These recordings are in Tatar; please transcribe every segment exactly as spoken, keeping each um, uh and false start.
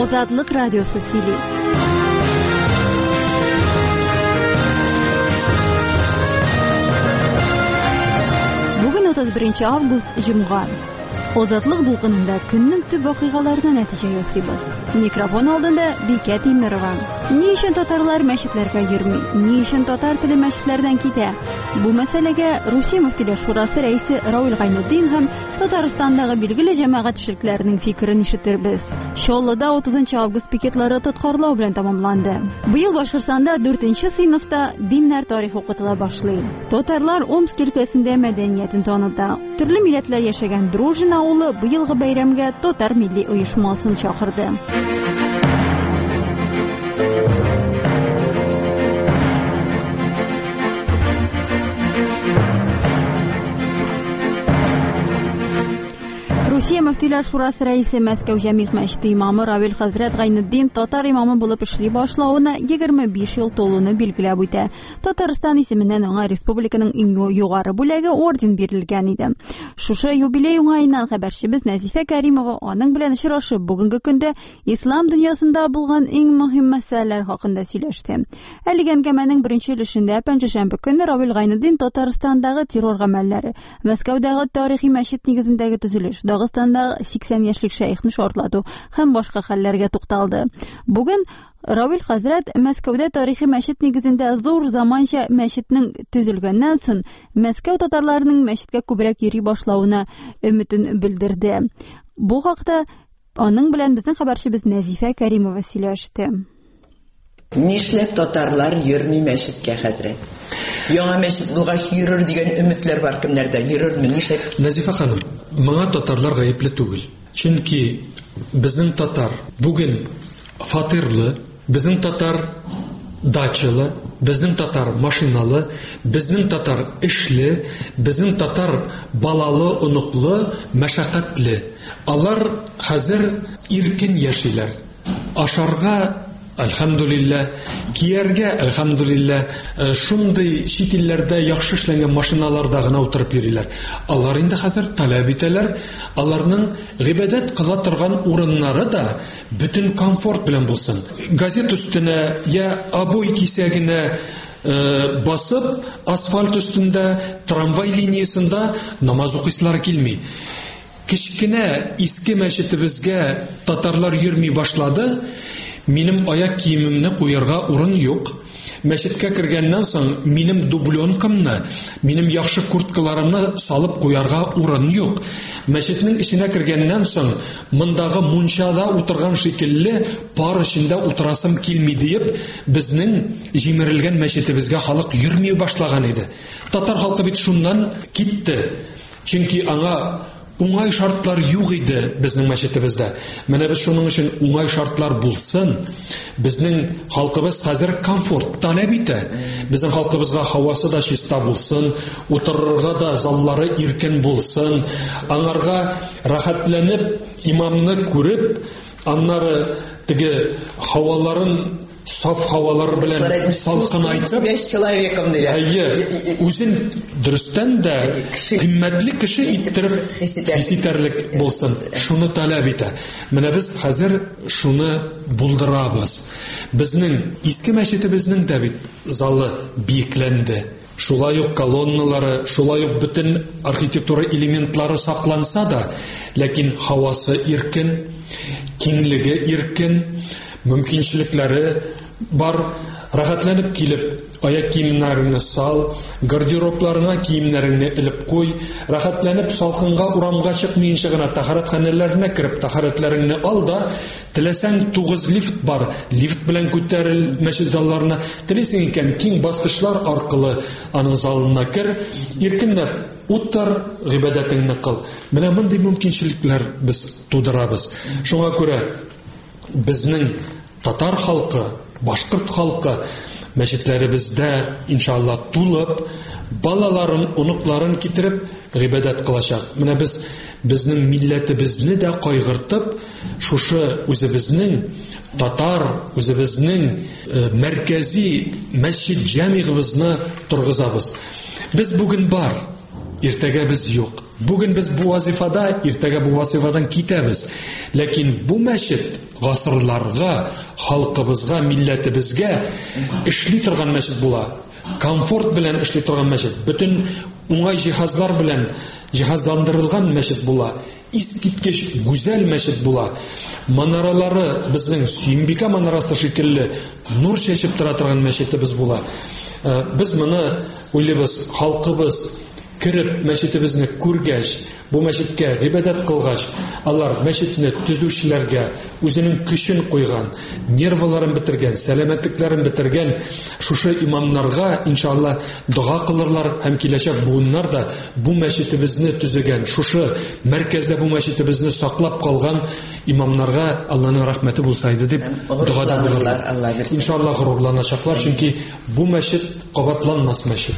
Ozodlik radiosi сөйли. Бүген отыз беренче август җомга. Озодлык дулкынында көннең төп вакыйгаларына нәтиҗә ясыйбыз. Микрофон алдында Бикә Тимирова. Ни өчен татарлар мәчетләргә йөрми? Ни өчен татар теле мәчетләрдән китә? Бу мәсьәләгә Русия мөфтиләр шурасы рәисе Равил Гайнетдин һәм Татарстандагы билгеле җәмәгать эшлекләренең фикерен ишетербез. Чаллыда отызынчы август пикетлары тоткарлау белән тәмамланды. Быел Башкортстанда дүртенче сыйныфта диннәр тарихы укытыла башлый. Татарлар Омск өлкәсендә мәдәниятен таныта. Төрле милләтләр яшәгән Дружина авылы быелгы бәйрәмгә татар милли оешмасын чакырды. Русия мөфтиләр шурасы рәисе Мәскәү Җәмигъ мәчете имамы Равил хәзрәт Гайнетдин татар имамы булып эшли башлауына егерме биш ел тулуны билгеләп үтә. Татарстан исеменнән аңа республиканың иң югары бүләге орден бирелгән иде. Шушы юбилей уңаеннан хәбәрчебез Нәзифә Кәримова аның белән очрашып, бүгенге көндә ислам дөньясында булган иң мөһим мәсьәләләр хакында сөйләште. Әлеге әңгәмәнең беренче өлешендә пәнҗешәмбе көнне Равил Гайнетдин Татарстандагы террор гамәлләре, Мәскәүдәге тарихи мәчет нигезендәге төзелеш, Дагыстанда сиксән яшьлек шәйхне шартлату һәм башка хәлләргә тукталды. Бүген Равил хәзрәт Мәскәүдә тарихи мәчет нигезендә зур заманча мәчетнең төзелгәннән соң Мәскәү татарларының мәчеткә күбрәк йөри башлауына өметен белдерде. Бу хакта аның белән безнең хәбәрчебез Нәзифә Кәримова сөйләште. Нишләп татарлар йөрми мәчеткә хәзрәт? Яңа мәчет булгач йөрер дигән өметләр бар кемнәрдә? Йөрерме? Нишләп? Нәзифә ханым, моңа татарлар гаепле түгел. Чөнки безнең татар бүген фатирлы, безнең татар дачалы, безнең татар машиналы, безнең татар эшле, безнең татар балалы, оныклы, мәшәкатьле. Алар хәзер иркен яшиләр. Ашарга Әлхәмдүлиллә, кияргә әлхәмдүлиллә, шундый чит илләрдә яхшы эшләнгән машиналарда гына утырып йөриләр. Алар инде хәзер таләп итәләр, аларның гыйбадәт кыла торган урыннары да бөтен комфорт белән булсын. Газет өстенә я обой кисәгенә э, басып, асфальт өстендә, трамвай линиясында намаз укыйсылар килми. Кечкенә иске мәчетебезгә татарлар йөрми башлады. Минем аяк киемемне куярга урын юк. Мәчеткә кергәннән соң минем дубленкамны, минем яхшы курткаларымны салып куярга урын юк. Мәчетнең иченә кергәннән соң мондагы мунчада утырган шикелле пар эчендә утырасым килми диеп, безнең җимерелгән мәчетебезгә халык йөрми башлаган иде. Татар халкы бит шуннан китте. Чөнки аңа уңай шартлар юк иде безнең мәчетебездә. Менә без шуның өчен уңай шартлар булсын. Безнең халкыбыз хәзер комфорт таләп итә. Безнең халкыбызга һавасы да чиста булсын, утырырга да заллары иркен булсын, аңарга рәхәтләнеп имамны күреп, аннары теге һаваларын саф һавалар белән салкын айтып, әйе, үзен дөрестән дә кыйммәтле кеше иттереп хис итәрлек булсын. Шуны таләп итә. Менә без хәзер шуны булдырабыз. Безнең иске мәчетебезнең дә бит залы биекләнде. Шулай ук колонналары, шулай ук бөтен архитектура элементлары сакланса да, ләкин һавасы иркен, киңлеге иркен, мөмкинчелекләре бар. Рәхәтләнеп килеп, аяк киемнәреңне сал, гардеробларыңа киемнәреңне элеп куй, рәхәтләнеп салкынга урамга чыкмыйнча гына тахаратханәләренә кереп тахаратларыңны ал да, теләсәң тугыз лифт бар, лифт белән күтәрел мәчет залларына, теләсәң икән киң баскычлар аркылы аның залына кер, иркенләп утыр, гыйбадәтеңне кыл. Менә мондый мөмкинчелекләр без тудырабыз. Шуңа күрә безнең татар халкы, башкорт халкы мәчетләребездә иншалла тулып, балаларын, оныкларын китереп гыйбадәт кылачак. Менә без безнең милләтебезне дә кайгыртып, шушы үзебезнең татар, үзебезнең э, мәркәзи мәчет җәмигыбызны торгызабыз. Без бүген бар, иртәгә без юк. Бүген без бу вазифада, иртәгә бу вазифадан китәбез. Ләкин бу мәчет гасырларга, халкыбызга, милләтебезгә эшли торган мәчет була. Комфорт белән эшли торган мәчет. Бөтен уңай җиһазлар белән җиһазландырылган мәчет була. Искиткеч гүзәл мәчет була. Манаралары безнең Сөембикә манарасы шикелле нур чәчеп тора торган мәчетебез була. Без моны уйлыйбыз, халкыбыз кирип мәчетебезне күргәч, бу мәчеткә гыйбадат кылгач, алар мәчетне төзүчеләргә үзенең көчен куйган, нервларын бетергән, сәламәтлекләрен бетергән шушы имамнарга иншалла дуга кылырлар һәм киләчәк буыннар да бу мәчетебезне төзегән, шушы мәркәздә бу мәчетебезне саклап калган имамнарга Аллаһның рәхмәте булса иде дип дугада булырлар. Иншалла горурланачаклар, чөнки бу мәчет кабатланмас мәчет.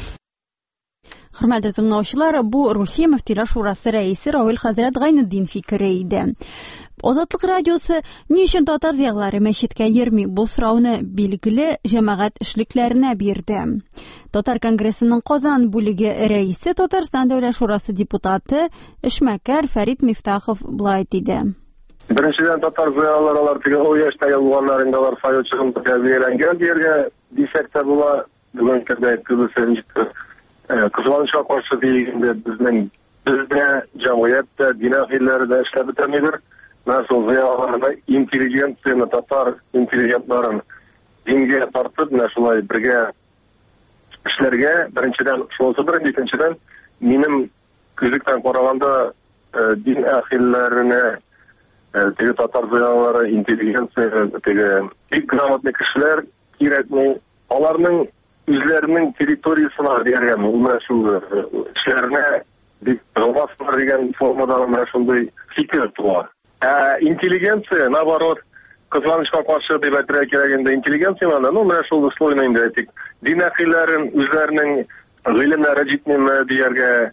Хөрмәтле тыңлаучылар, бу Русия мөфтиләр шурасы рәисе Равил хәзрәт Гайнетдин фикере иде. Азатлык радиосы ни өчен татар зиялылары мәчеткә йөрми, бу сорауны билгеле җәмәгать эшлекләренә бирде. Татар конгрессының Казан бүлеге рәисе, Татарстан дәүләт шурасы депутаты эшмәкәр Фәрит Мифтахов булай диде. Беренчедән татар зиялылар алар тиген ул яшьтәге булганнар инде алар файочыгын тәрбияләнгән дигән дисәк тә була. Бүген кебек күбесе Кызганычка каршы дигәндә безнең бездә җәмгыятьтә дин әһелләре дә эшләп бетәмидер. Менә шул зыялыларны интеллигенцияны, татар интеллигентларын дингә тартып, менә шулай бергә эшләргә, беренчедән шулсы беренче, икенчедән минем күзлектән караганда дин әһелләренә теге татар зыялылары интеллигенция, теге бик грамотный кешеләр кирәкми, аларның үзләренең территориясына дигән менә шул эшләрне бик гылмаслар дигән формада менә шундый фикер туа. Ә интеллигенция, наоборот, кызганычка каршы дип әйтергә кирәк инде интеллигенцияны, ну менә шул слойны инде әйтик. Дин әһелләрен үзләренең гыйлемнәре җитмәме дияргә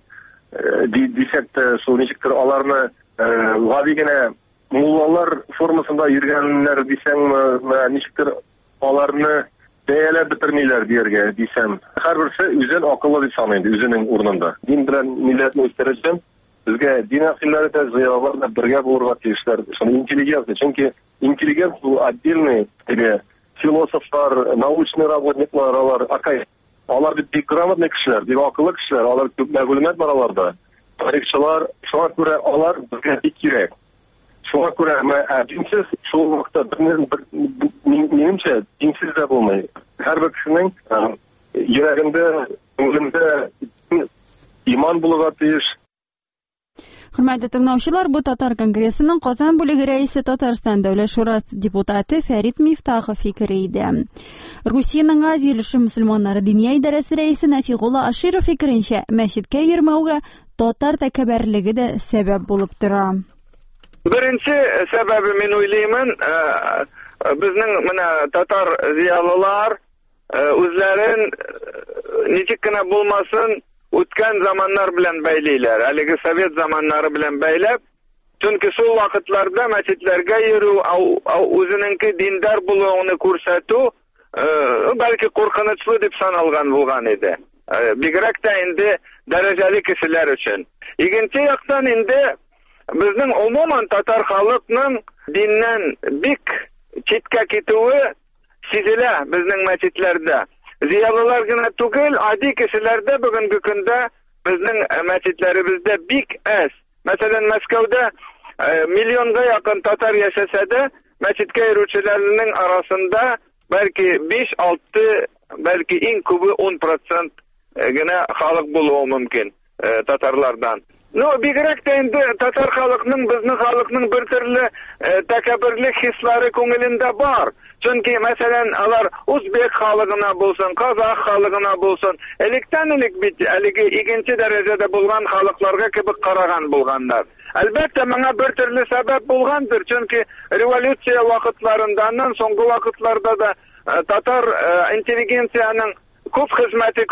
дисәк тә, шул ничектер аларны гади генә муллалар формасында йөргәннәр дисәңме, ничектер аларны бәяләп бетермиләр дияргә дисәм. Һәрберсе үзен акыллы дип саный, үзенең урынында. Дин белән милләтне үстерәчәк. Безгә дин әһелләре дә, зыялылар да бергә булырга тиешләр. Шуны интеллигенция, чөнки интеллигент бу отдельный теге философлар, научный работниклар, алар акай. Алар бик грамотный кешеләр, бик акыллы кешеләр, алар күп мәгълүмат бар аларда. Тарихчылар, шуңа күрә алар безгә бик кирәк. Шуңа күрә динсез шул вакытта минемчә динсез дә булмый. Һәрбер кешенең йөрәгендә, күңелендә иман булырга тиеш. Хөрмәтле тыңлаучылар, бу татар конгрессының Казан бүлеге рәисе, Татарстан дәүләт шурасы депутаты Фәрит Мифтахов фикере иде. Русиянең Азия өлеше мөселманнары диния идарәсе рәисе Нафигулла Аширов фикеренчә, мәчеткә йөрмәүгә татар тәкәббәрлеге дә сәбәп булып тора. Беренче сәбәбе мин уйлыймын, безнең менә татар зиялылар үзләрен ничек кенә булмасын үткән заманнар белән бәйлиләр. Әлеге совет заманнары белән бәйләп, чөнки шул вакытларда мәчетләргә йөрү, үзенеңки диндар булуын күрсәтү бәлки куркынычлы дип саналган булган иде. Бигрәк тә инде дәрәҗәле кешеләр өчен. Икенче яктан инде безнең умуман татар халыкның диннән бик читкә китүе сизелә безнең мәчетләрдә. Зиялылар гына түгел, ади кешеләрдә бүгенге көндә безнең мәчетләребездә бик әз. Мәсәлән, Мәскәүдә миллионга якын татар яшәсә дә, мәчеткә йөрүчеләрнең арасында бәлки биш-алты, бәлки иң күбе он процент гына халык булуы мөмкин татарлардан. Ну, бигрәк тә инде татар халыкның, безнең халыкның бер төрле тәкәбберлек хислары күңелендә бар. Чөнки, мәсәлән, алар үзбек халыгына булсын, казах халыгына булсын, электән-элек бит әлеге икенче дәрәҗәдә булган халыкларга кебек караган булганнар. Әлбәттә, моңа бер төрле сәбәп булгандыр, чөнки революция вакытларыннан соңгы вакытларда да татар интеллигенцияның күп хезмәте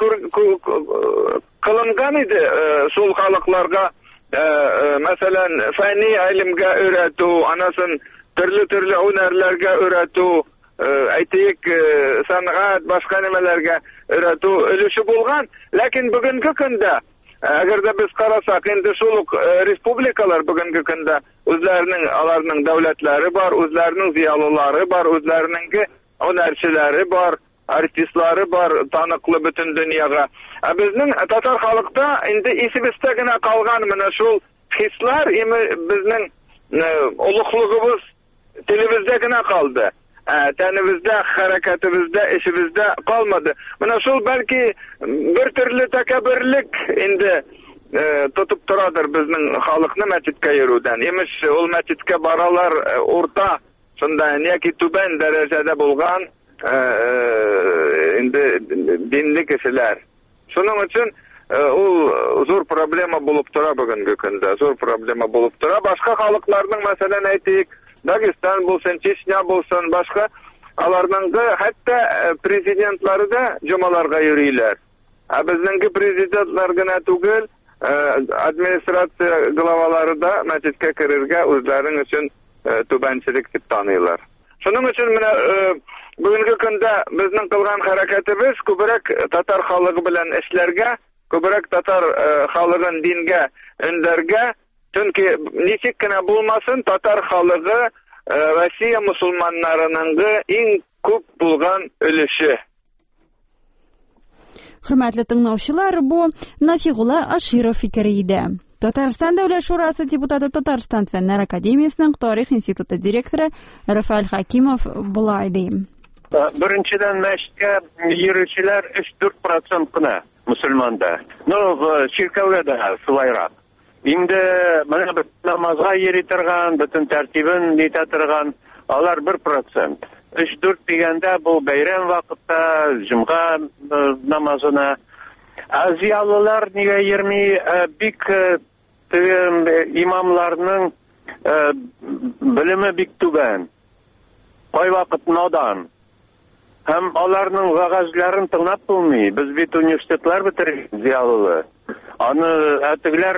кылынган иде шул халыкларга. Мәсәлән, фәнни гыйлемгә өйрәтү, анасын төрле-төрле һөнәрләргә өйрәтү, әйтик, сәнгать, башка нәмәләргә өйрәтү өлеше булган. Ләкин бүгенге көндә Әгәр дә без карасак, инде шул ук республикалар бүгенге көндә үзләренең, аларның дәүләтләре бар, үзләренең зиялылары бар, үзләренең һөнәрчеләре бар, артистлары бар, таныклы бөтен дөньяга. Ә безнең татар халыкта инде исебездә генә калган менә шул хислар, безнең улуглыгыбыз телебездә генә калды. Тәнебездә, хәрәкәтебездә, эшебездә калмады. Менә шул бәлки бер төрле тәкәбберлек инде тотып торадыр безнең халыкны мәчеткә йөрүдән. Имеш, ул мәчеткә баралар урта, шунда яки түбән дәрәҗәдә булган инде динле кешеләр. Шуның өчен ул зур проблема булып тора бүгенге көндә, зур проблема булып тора. Башка халыкларның, мәсәлән, әйтик, Дагестан булсын, Чечня булсын, башка аларның хәтта президентлары да җомаларга йөриләр. Ә безнеңге президентлар гына түгел, администрация главалары да мәчеткә керергә үзләренең өчен түбәнчелек дип таныйлар. Шуның өчен менә бүгенге көндә безнең кылган хәрәкәтебез күбрәк татар халыгы белән эшләргә, күбрәк татар халыгын дингә өндәргә. Чөнки ничек кенә булмасын, татар халыгы Россия мусулманнарының иң күп булган өлеше. Хөрмәтле тыңлаучылар, бу Нафигулла Аширов фикере иде. Татарстан Дәүләт Шурасы депутаты, Татарстан Фәннәр академиясенең тарих институты директоры Рафаэль Хакимов булай ди. Беренчедән, мәчеткә йөрүчеләр өч-дүрт процент кына мусульманда. Ну, чиркәүгә дә шулайрак. Инде менә бер намазга йөри торган, бөтен тәртибен нитә торган, алар бер процент. өч-дүрт дигәндә бу бәйрәм вакытта җомга намазына. Азиялылар нигә йөрми, бик имамларның белеме бик түбән. Кайвакыт надан. Һәм аларның вагазларын тыңлап булмый. Без бит университетлар бетерген зиялылы. Аны әтегләр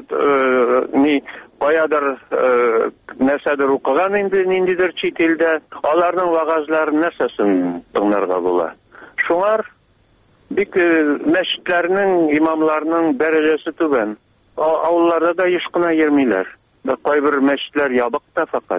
ни каядыр нәрсәдер укыган инде, ниндидер чит илдә, аларның вагазларын нәрсәсен тыңларга була. Шуңар бик мәчетләрнең, имамларның дәрәҗәсе түбән. Авылларда да еш кына йөрмиләр. Кайбер мәчетләр ябык та фақат.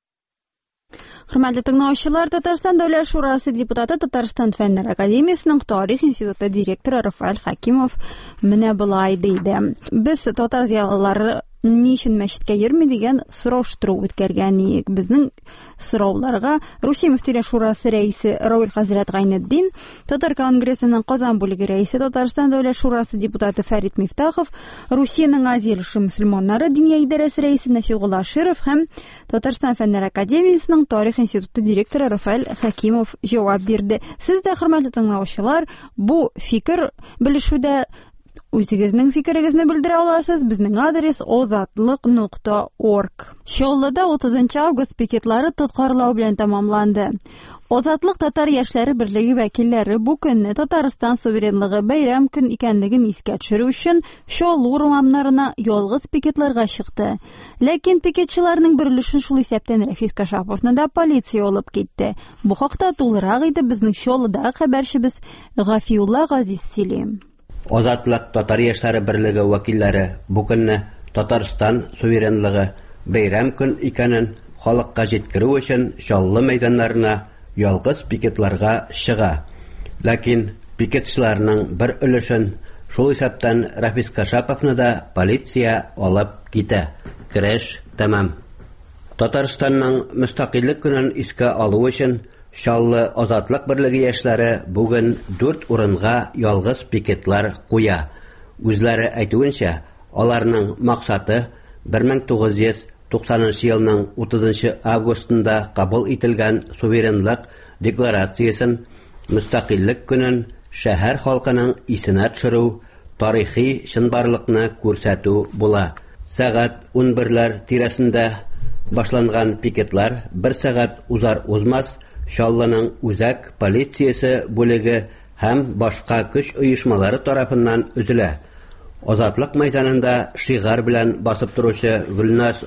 Хөрмәтле тыңлаучылар, Татарстан Дәүләт Шурасы депутаты, Татарстан Фәннәр академиясенең тарих институты директоры Рафаэль Хакимов менә булай диде. Без татар зиялылары ни өчен мәчеткә йөрми дигән сораштыру үткәргән. Безнең сорауларга Русия мөфтиләр шурасы рәисе Равил хәзрәт Гайнетдин, Татар конгрессының Казан бүлеге рәисе, Татарстан Дәүләт Шурасы депутаты Фәрит Мифтахов, Русиянең Азия өлеше мөселманнары динья идарәсе рәисе Нафигулла Аширов һәм Татарстан Фәннәр академиясенең тарих институты директоры Рафаэль Хакимов җавап бирде. Сез дә, хөрмәтле тыңлаучылар, бу фикер белешүдә үзегезнең фикерегезне белдерә аласыз. Безнең адрес озатлык нокта орг. Чаллыда утызынчы август пикетлары тоткарлау белән тәмамланды. Озатлык татар яшьләре берлеге вәкилләре бу көнне Татарстан суверенлыгы бәйрәм көн икәнлеген искә төшерү өчен Чаллы урамнарына ялгыз пикетларга чыкты. Ләкин пикетчыларның бер өлешен шул исәптән Рәфис Кашаповны да полиция алып китте. Бу хакта тулырак иде безнең Чаллыдагы хәбәрчебез Гафиулла Газиз сөйли. Озатлык татар яшьләре берлеге вәкилләре бу көнне Татарстан суверенлыгы бәйрәм көн икәнен халыкка җиткерү өчен Чаллы мәйданнарына ялгыз пикетларга чыга. Ләкин пикетчыларның бер өлешен шул исәптән Рәфис Кашаповны да полиция алып китә. Көрәш тәмам. Татарстанның мөстәкыйльлек көнен искә алу өчен Чаллы Азатлык берлеге яшьләре бүген дүрт урынга ялгыз пикетлар куя. Үзләре әйтүенчә, аларның максаты бер мең тугыз йөз туксанынчы елның утызынчы августында кабул ителгән суверенлык декларациясын, мөстәкыйльлек көнен шәһәр халкының исенә төшерү, тарихи чынбарлыкны күрсәтү була. Сәгать унберләр тирәсендә башланган пикетлар бер сәгать узар-узмас Чаллының үзәк полициясе бүлеге һәм башка көч оешмалары тарафыннан үзелә. Азатлык мәйданында шигар белән басып торучы Гөлназ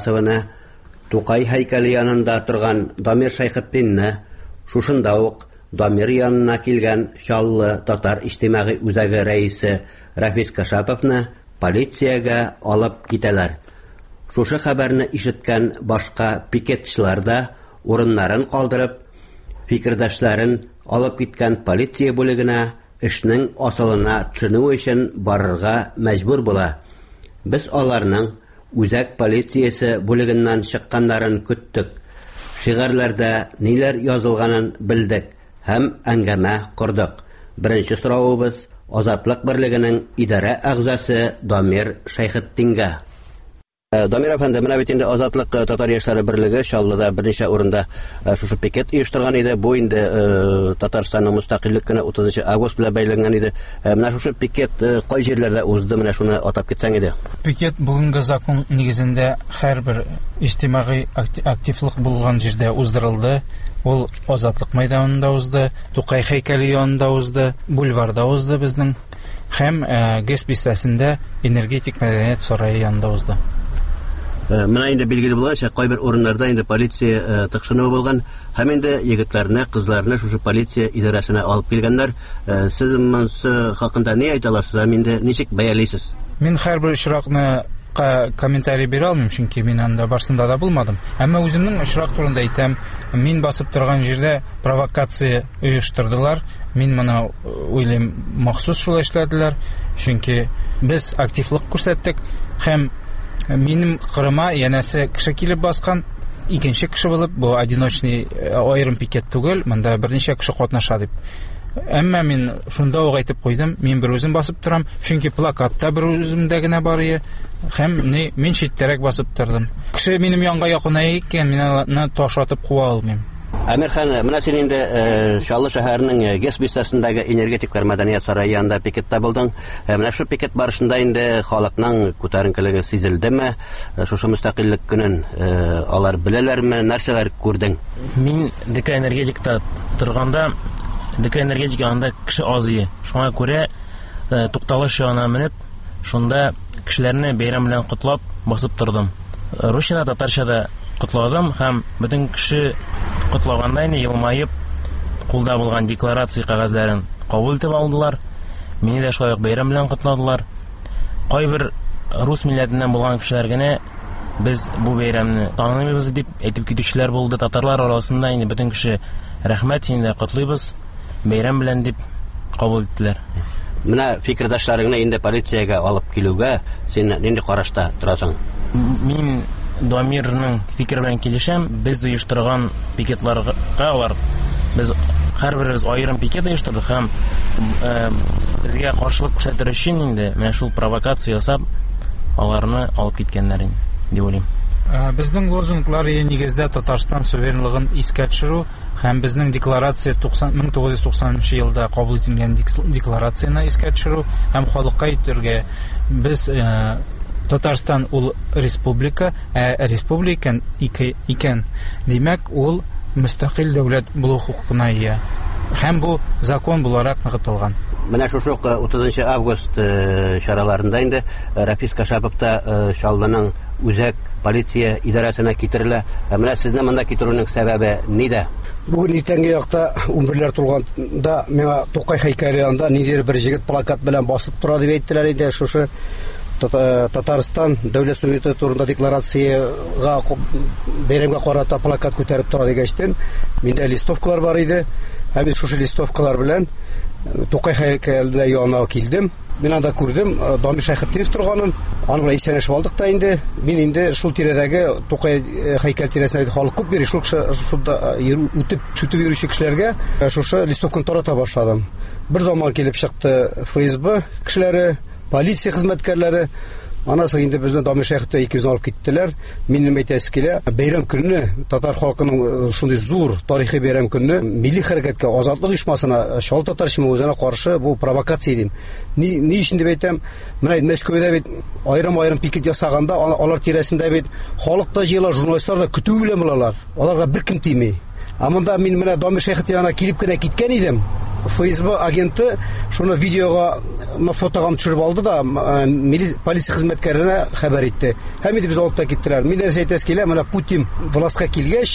Габбасованы, Тукай һәйкәле янында торган Дамир Шайхетдинне, шушында ук Дамир янына килгән Чаллы татар иҗтимагый үзәге рәисе Рафис Кашаповны полициягә алып китәләр. Шушы хәбәрне ишеткән башка пикетчылар да урыннарын калдырып, фикердәшләрен алып киткән полиция бүлегенә эшнең асылына төшенү өчен барырга мәҗбүр була. Без аларның үзәк полициясе бүлегеннән чыкканнарын көттек. Шигырьләрдә ниләр язылганын белдек һәм әңгәмә кордык. Беренче соравыбыз Азатлык берлегенең идарә әгъзасы Дамир Шәйхетдингә. Дамир әфәнде, менә бит инде Азатлык татар яшьләре берлеге Чаллыда берничә урында шушы пикет оештырган иде. Бу инде Татарстанның мустакыйльлек көне утызынчы август белән бәйләнгән иде. Менә шушы пикет кай җирләрдә узды, менә шуны атап кетсәң иде. Пикет бүгенге закон нигезендә һәрбер иҗтимагый активлык булган җирдә уздырылды. Ул Азатлык мәйданында узды, Тукай һәйкәле янында узды, бульварда узды безнең һәм ГЭС бистәсендә энергетик мәдәният сарае янында узды. Менә инде билгеле булганча, кайбер урыннарда инде полиция тыкшынуы булган, һәм инде егетләрне, кызларны шушы полиция идарәсенә алып килгәннәр. Сез монысы хакында ни әйтә аласыз, һәм инде ничек бәялисез? Мин һәрбер очракны комментарий бирә алмыйм, чөнки мин анда барсында да булмадым. Әмма үземнең очрак турында әйтәм, мин басып торган җирдә провокация оештырдылар. Мин моны уйлыйм, махсус шулай эшләделәр, чөнки без активлык күрсәттек һәм минем кырыма янәсе кеше килеп баскан, икенче кеше булып, бу одиночный аерым пикет түгел, монда берничә кеше катнаша дип. Әмма мин шунда ук әйтеп куйдым, мин бер үзем басып торам, чөнки плакатта бер үземдә генә бар иде, һәм мин читтәрәк басып тордым. Кеше минем янга якыная икән, мин аны ташатып куа алмыйм. Әмирхан, менә син инде Чаллы шәһәренең ГЭС бистәсендәге энергетиклар мәдәният сарае янында пикетта булдың. Менә шу пикет барышында инде халыкның күтәренкелеге сизелдеме? Шушы мустакыйльлек көнен алар беләләрме? Нәрсәләр күрдең? Мин ДК энергетикта торганда, ДК энергетик янында кеше аз иде. Шуңа күрә тукталыш янына менеп, шунда кешеләрне бәйрәм белән котлап басып тордым. Русчада, татарчада котладым һәм бөтен кеше котлаганда инде елмаеп, кулда булган декларация кагазларын кабул итеп алдылар. Мине дә шулай ук бәйрәм белән котладылар. Кайбер рус милләтеннән булган кешеләр генә без бу бәйрәмне таныйбыз дип әйтеп китүчеләр булды. Татарлар арасында инде бөтен кеше рәхмәт, сине дә котлыйбыз, бәйрәм белән дип кабул иттеләр. Менә фикердәшләреңне инде полициягә алып килүгә син нинди карашта торасың? Мин Дамирның фикер белән килешәм. Без оештырган пикетларга алар, без һәрберебез аерым пикет оештырдык һәм безгә каршылык күрсәтер өчен инде менә шул провокация ясап аларны алып киткәннәр инде дип уйлыйм. Безнең лозунглар нигездә Татарстан суверенлыгын искә төшерү һәм безнең декларация мең тугыз йөз туксанынчы елда кабул ителгән декларацияны искә төшерү һәм халыкка әйтергә, без Татарстан ул республика, ә республика икән, димәк ул мөстәкыйль дәүләт булу хукукына ия. Һәм бу закон буларак ныгытылган. Менә шушы утызынчы август чараларында инде Рафис Кашапов та Чаллының үзәк полиция идарәсенә китерелә. Менә сезне монда китерүнең сәбәбе нидә? Бүген иртәнге якта унберләр тулганда миңа Тукай һәйкәле янында ниндидер бер җегет плакат белән басып тора дип әйттеләр иде. Шушы Татарстан дәүләт суверенитеты турында декларацияга бәйрәмгә карата плакат күтәреп тора дигәчтен, миндә листовкалар бар иде. Һәм мин шушы листовкалар белән Тукай һәйкәленә янына килдем. Мин анда күрдем Дамир Шәйхетдинов торганын. Аны белән исәнләшеп алдык та инде. Мин инде шул тирәдәге Тукай һәйкәл тирәсендә халык күп йөри, шул шунда үтеп үтеп йөрүче кешеләргә шушы листовканы тарата башладым. Бер заман килеп чыкты ФСБ кешеләре, полиция хезмәткәрләре. Анасы инде безне Дамир Шәйхетдинов икебезне алып киттеләр. Минем әйтәсе килә, бәйрәм көнне татар халкының шундый зур тарихи бәйрәм көнне милли хәрәкәткә, азатлык оешмасына, Чаллы татарча үзенә каршы бу провокация дим. Ни ни өчен дип әйтәм? Менә Мәскәүдә бит аерым-аерым пикет ясаганда, алар тирәсендә бит халык та җыела, журналистлар да көтү белән булалар. Аларга беркем тими. Ә монда мин менә Дамир Шәйхетдиновна килеп кенә киткән идем. ФСБ агенты шуны видеога, фотога төшереп алды да полиция хезмәткәренә хәбәр итте. Һәм инде без алып та киттеләр. Мин әйтәсе килә, менә Путин властька килгәч,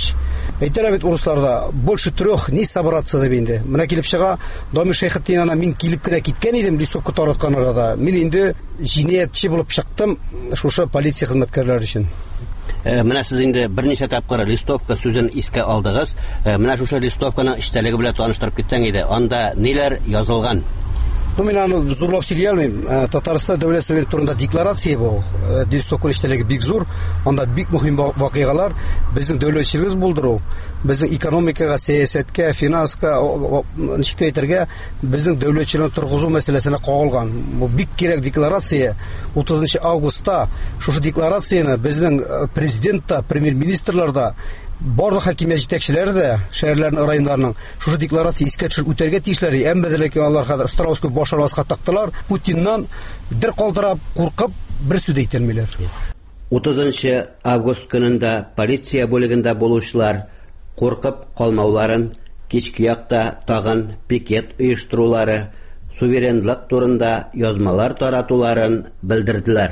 Әйтәләр бит урысларда, больше трех не собраться дип инде. Менә килеп чыга, Дамир Шәйхетдин ана мин килеп кенә киткән идем листовка тараткан арада. Мин инде җинаятчы булып чыктым шушы полиция хезмәткәрләре өчен. Менә сез инде берничә тапкыр листовка сүзен искә алдыгыз. Менә шушы листовканың эчтәлеге белән таныштырып китсәң иде. Анда ниләр язылган? Ну, мен аны зурлап сөйли алмыйм. Татарстан дәүләт советы турында декларация бу. Листовка эчтәлеге бик зур. Анда бик мөһим вакыйгалар безнең дәүләтчелегебез булдыру, безнең экономикага, сәясәткә, финанска, ничек әйтергә, безнең дәүләтчелегне торгызу мәсьәләсенә кагылган. Бу бик кирәк декларация. утызынчы августта шушы декларацияны безнең президент та, премьер-министрлар да, барлык хакимият җитәкчеләре дә, шәһәрләрнең, районнарның шушы декларация искә төшереп үтәргә тиешләр. Әмма дә ләкин алар хәзер Страусский башарбаска тактылар. Путиннан дер калтырап, куркып, бер сүз әйтелмиләр. утызынчы август көнендә полиция бүлегендә булучылар куркып калмауларын, кичке якта тагын пикет оештырулары, суверенлык турында язмалар таратуларын белдерделәр.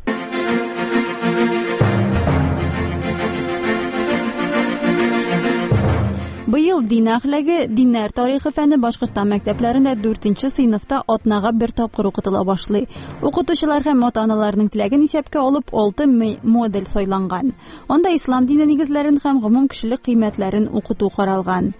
Быел дин әхләге, диннәр тарихы фәне Башкортстан мәктәпләрендә дүртенче сыйныфта атнага бер тапкыр укытыла башлый. Укытучылар һәм ата-аналарның теләген исәпкә алып алты модель сайланган. Анда ислам дине нигезләрен һәм гомум кешелек кыйммәтләрен укыту каралган.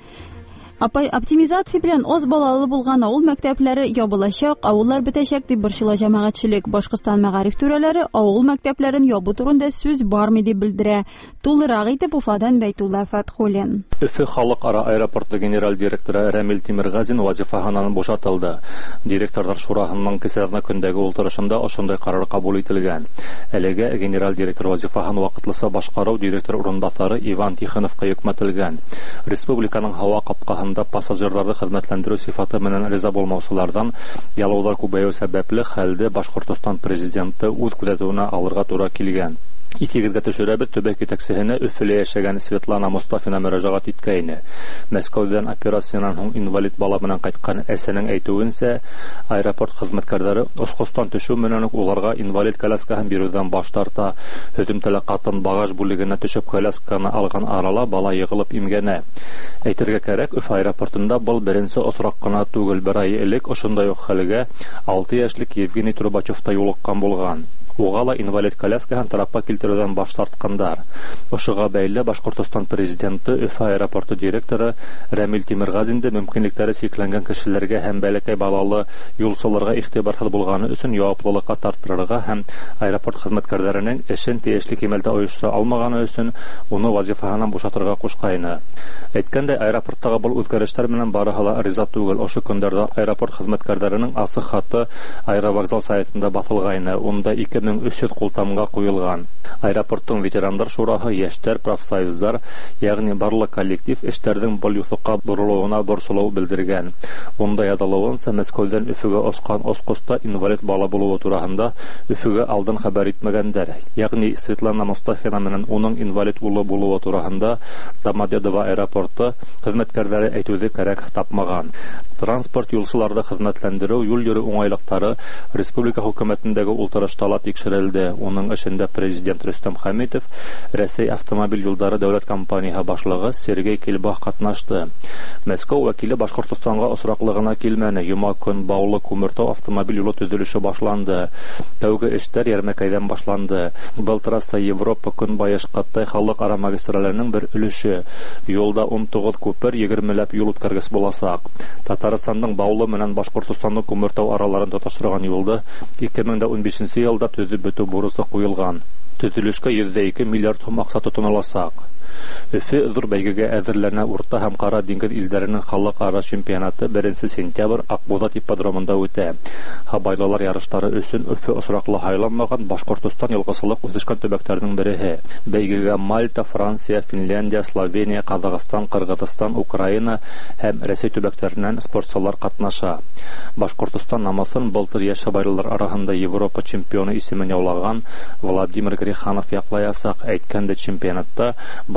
Оптимизация белән аз балалы булган авыл мәктәпләре ябылачак, авыллар бетәчәк дип борчыла җәмәгатьчелек. Башкортстан мәгариф түрәләре авыл мәктәпләрен ябу турында сүз бармый дип белдерә. Тулырак итеп Уфадан Бәйтулла Фәтхуллин. Өфе халыкара аэропорты генераль директоры Рәмил Тимергазин вазифаһыннан бушатылды. Директорлар шураһының кесәзна көндәге ултырышында ошондай карар кабул ителгән. Әлегә генераль директор вазифаһын вакытлыса башкару директор урынбасары Иван Тихоновка йөкмәтелгән. Республиканың һава капкаһында пассажирларны хезмәтләндерү сыйфаты менән риза булмаусылардан ялаулар күбәю сәбәпле хәлде Башкортстан президенты үз күзәтүенә алырга туры килгән. Исегезгә төшерәбез, төбәк җитәкчесенә Өфелә яшәгән Светлана Мустафина мөрәҗәгать иткәйне. Мәскәүдән операциянан һуң инвалид бала белән кайткан әсәнең әйтүенсә, аэропорт хезмәткәрләре Оскостан төшү менән үк уларга инвалид коляскаһын бирүдән баш тарта. Һөҗүмтәле катын багаж бүлегенә төшеп колясканы алган арала бала егылып имгәнә. Әйтергә кирәк, Өфә аэропортында был беренче осрак кына түгел, бер ай элек ошондай ук хәлгә алты яшьлек Евгений Трубачев та юлыккан булган. Угала инвалид коляскаһын тарапка килтерүдән баш тарткандар. Ошыга бәйле Башкортстан президенты Өфә аэропорты директоры Рәмил Тимергазин мөмкинлекләре сикләнгән кешеләргә һәм бәләкәй балалы юлчыларга игътибарсыз булганы өчен яуаплылыкка тартырырга һәм аэропорт хезмәткәрләренең эшен тиешле кимәлдә оештыра алмаганы өчен уны вазифаһыннан бушатырга кушкайны. Әйткәндәй, аэропорттагы бу үзгәрешләр белән барыһы ла риза түгел. Ошо көндәрдә аэропорт хезмәткәрләренең асык хаты аэровокзал сайтында басылгайны. Унда ике мең өч йөз култамга куелган. Аэропорттың ветерандар шураһы, яшьтәр, профсоюзлар, ягъни барлык коллектив эшләрнең бу юллыкка борылуына борчылу белдергән. Унда ядылуынса, Мәскәүдән Өфөгә оскан Оскоста инвалид бала булуы турында Өфөгә алдан хәбәр итмәгәннәр. Ягъни Светлана Мустафина менән уның инвалид улы булуы турында Домодедово аэропорты хезмәткәрләре әйтүде кирәк тапмаган. Транспорт юлчыларда хезмәтләндерү, юл йөрү уңайлыклары республика хөкүмәтендәге ултырышта ла тикшерелде. Уның эшендә президент Рөстәм Хәмитов, Рәсәй автомобиль юллары дәүләт компаниясе башлыгы Сергей Кельбах катнашты. Мәскәү вәкиле Башкортстанга осраклыгына килмәне. Йома көн Баулы Күмертау автомобиль юлы төзелеше башланды. Тәүге эшләр Ярмәкәйдән башланды. Был трасса Европа көнбаеш Кытай халыкара магистральләренең бер өлеше. Юлда он тугыз күпер, егермеләп юл үткәргес буласак. Татарстанның Баулы менән Башкортстанның Күмертау араларын тоташтырган юлда ике мең унбишенче елда төзеп бетү бурысы куелган. Төзелешкә йөз ике миллиард сум акча тотынылачак. Өфе зур бәйгегә әзерләнә Урта һәм Кара диңгез илләренең халыкара чемпионаты беренче сентябрь Акбузат ипподромында үтә. Һабайлылар ярышлары өчен Өфе осраклы хайланмаган Башкортстан елгысылык үсешкән төбәкләрнең бере. Бәйгегә Мальта, Франция, Финляндия, Словения, Казакстан, Кыргызстан, Украина һәм Рәсәй төбәкләреннән спортчылар катнаша. Башкортстан намысын былтыр яшь һабайлылар арасында Европа чемпионы исемен яулаган Владимир Греханов яклаясак. Әйткәндә, чемпионатта барлык ел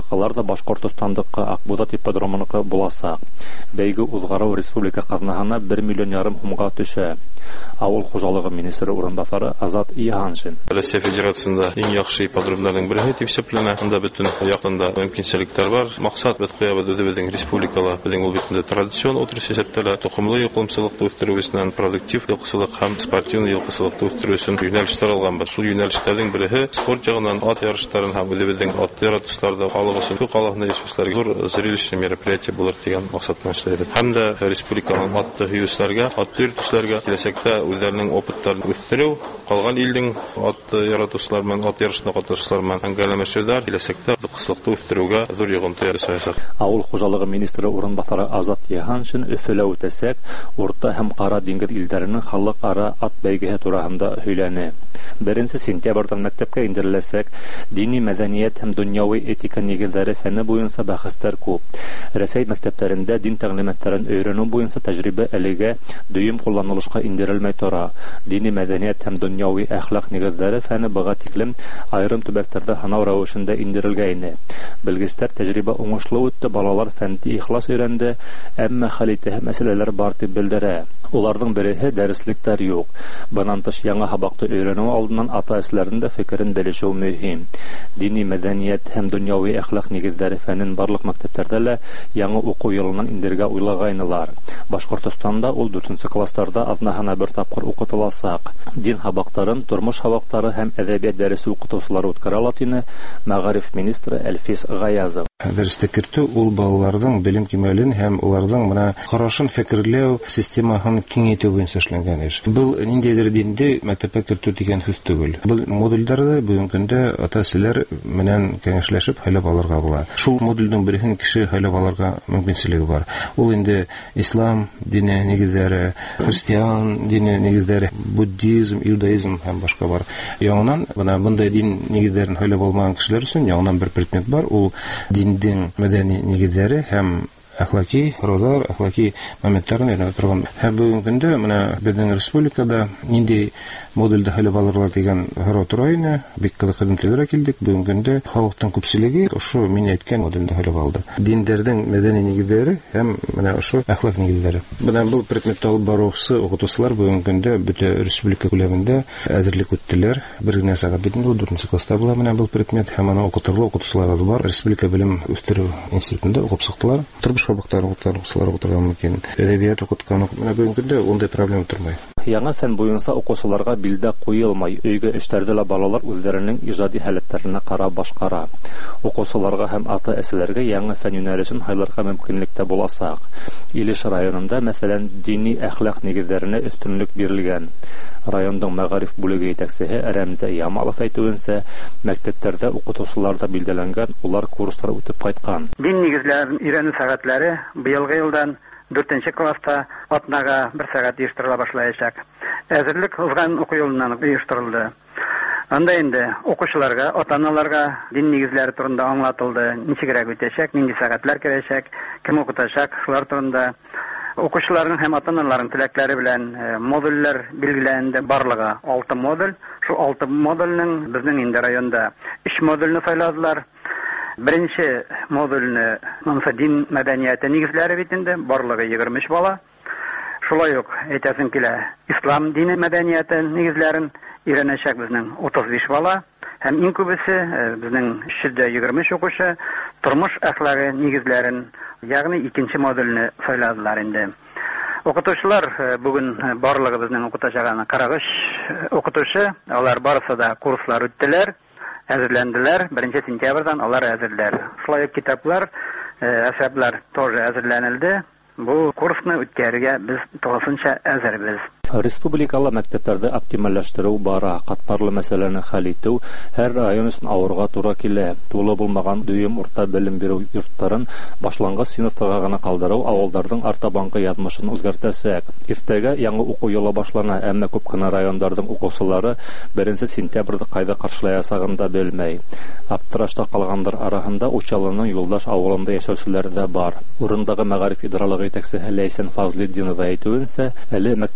мосабакалар да Башкортостандыкка Акбудат ипподромыныкы буласак. Бәйге узгару республика казнахана бер миллион ярым сумга төшә. Авыл хуҗалыгы министры урынбасары Азат Иганшин. Россия Федерациясында иң яхшы ипподромнарның бере дип исәпләнә. Анда бөтен яктында мөмкинчелекләр бар. Максат бит кыябыз безнең республикала, безнең ул битендә традицион отрыш исәптәлә. Токымлы йокымсызлыкны үстерү өчен продуктив йокысылык һәм спортивный йокысылыкны үстерү өчен юнәлештәр алганбыз. Шул юнәлештәрнең бере спорт ягыннан ат ярышларын һәм безнең ат яратышларда халык өчен күп алыгны яшүсләргә зур зрелище мероприятие булыр дигән максат белән эшләйбез. Һәм дә республиканың ат юнәлешләргә, ат йөртүчләргә киләчәктә үзләренең опыттарын үстерү, калган илнең ат яратышлары белән ат ярышында катнашучылар белән әңгәмәләшүләр киләчәктә кысылыкны үстерүгә зур йогынты ясаячак. Авыл хуҗалыгы министры урынбасары Азат Иганшин Өфөлә үтәсәк, Урта һәм Кара диңгез илләренең халыкара ат бәйгеһе турында һөйләне. Беренче сентябрьдән мәктәпкә индереләсәк, дини мәдәният һәм дөньяви этика нигезләре фәне буенча бәхәсләр күп. Рәсәй мәктәпләрендә дин тәгълиматларын өйрәнү буенча тәҗрибә әлегә дөйем кулланылышка индерелмәй тора. Дини мәдәният һәм дөньяви әхлак нигезләре фәне быга тиклем айрым төбәкләрдә һанау рәвешендә индерелгәйне. Белгечләр тәҗрибә уңышлы үтте, балалар фәнди ихлас өйрәнде, әмма хәлите мәсьәләләр бар дип белдерә. Уларның береһе дәреслектәр юк. Бынан тыш яңа хабакты өйрәнү алдыннан ата-әсәләрнең дә фикерен белешү мөһим. Дини мәдәният һәм дөньяви әхлак нигезләре фәнен барлык мәктәпләрдә лә яңа уку елыннан индергә уйлагайнылар. Башкортостанда ул дүртенче классларда аднахана бер тапкыр укытыласак. Дин хабактарын, тормыш хабактары һәм әдәбият дәресе укытучылары үткәрә ала тине Мәгариф министры Әлфис Гаязов. Дәрестә кертү ул балаларның белем кимәлен һәм уларның менә карашын фикерләү системасын киңәйтү буенча эшләнгән эш. Бу ниндидер динде мәктәпкә кертү дигән сүз түгел. Бу модульләрдә бүгенге көндә ата-әсәләр менән киңәшләшеп хәлеп алырга була. Шул модульнең берен кеше хәлеп алырга мөмкинлеге бар. Ул инде ислам дине нигезләре, христиан дине нигезләре, буддизм, иудаизм һәм башка бар. Яңадан менә мондай дин нигезләрен хәлеп алмаган кешеләр өчен яңадан бер предмет бар. Ул диндең мәдәни нигезләре һәм әхлаки роллар, әхлаки моментларын өйрәнеп торган. Һәм бүгенге көндә менә безнең республикада нинди модульдә хәлеп алырлар дигән һорау тора иде. Бик кыйммәтлерәк килдек. Бүгенге көндә халыктың күпчелеге ошо мин әйткән модульдә хәлеп алды. Диндәрнең мәдәни нигезләре һәм менә ошо әхлак нигезләре. Менә бу предметта алып баручы укытучылар бүгенге көндә бөтен республика күләмендә әзерлек үттеләр. Бер генә сәгать бит ул дүртенче класста була менә бу предмет һәм аны укытырлы укытучылар бар. Республика белем үстерү институтында укып чыктылар. Хабактар укытучылар укытырган мөмкин. Әдәбият укыткан менә бүгенге көндә ондай проблема тормый. Яңа фән буенча укучыларга билдә куелмай, өйгә эштәрдә лә балалар үзләренең иҗади һәләтләренә карап башкара. Укучыларга һәм ата-әсәләргә яңа фән юнәлешен хайларга мөмкинлектә буласак. Илеш районында, мәсәлән, дини әхлак нигезләренә өстенлек бирелгән. Райондың мәгариф бүлеге итәкчесе Рәмзә Ямалов әйтүенчә, мәктәпләрдә укытучыларда билдәләнгән, улар курслар үтеп кайткан. Дин нигезләрен өйрәнү сәгатьләре быелгы елдан дүртенче класста атнага бер сәгать оештырыла башлаячак. Әзерлек узган уку елыннан оештырылды. Анда инде укучыларга, ата-аналарга дин нигезләре турында аңлатылды. Ничегрәк үтәчәк, нинди сәгатьләр керәчәк, кем укытачак, шулар турында. Укучыларның һәм ата-аналарның теләкләре белән модульләр билгеләнде. Барлыгы алты модуль. Шул алты модульнең безнең инде районда өч модульне сайладылар. Беренче модульне монса дин мәдәнияте нигезләре бит инде барлыгы егерме өч бала. Шулай ук әйтәсем килә, ислам дине мәдәнияте нигезләрен өйрәнәчәк безнең утыз биш бала. Һәм иң күбесе безнең өч йөз егерме өч укучы тормыш әхлагы нигезләрен, ягъни икенче модульне сайладылар инде. Укытучылар бүген барлыгы безнең укытачаганы кырык өч укытучы, алар барысы да курслар үттеләр, әзерләнделәр. Беренче сентябрьдән алар әзерләр. Шулай ук китаплар, әсәрләр тоже әзерләнелде. Бу курсны үткәрергә без тулысынча әзербез. Республикалы мәктәпләрдә оптимальләштерү бара, катмарлы мәсьәләне хәл итү һәр район өчен авырга туры килә. Тулы булмаган дөйем урта белем бирү йортларын башлангыч сыйныфтагы гына калдыру авылларның артабанкы язмышын үзгәртәсәк. Иртәгә яңа уку елы башлана, әмма күп кенә районнарның укучылары беренче сентябрьдә кайда каршылаячагын да белмәй. Аптырашта калгандар арасында Учалының Юлдаш авылында яшәүчеләр дә бар. Урындагы мәгариф идаралыгы итәкчесе Ләйсән Фазлетдинова әйтүенчә, әле мәктәпләрдә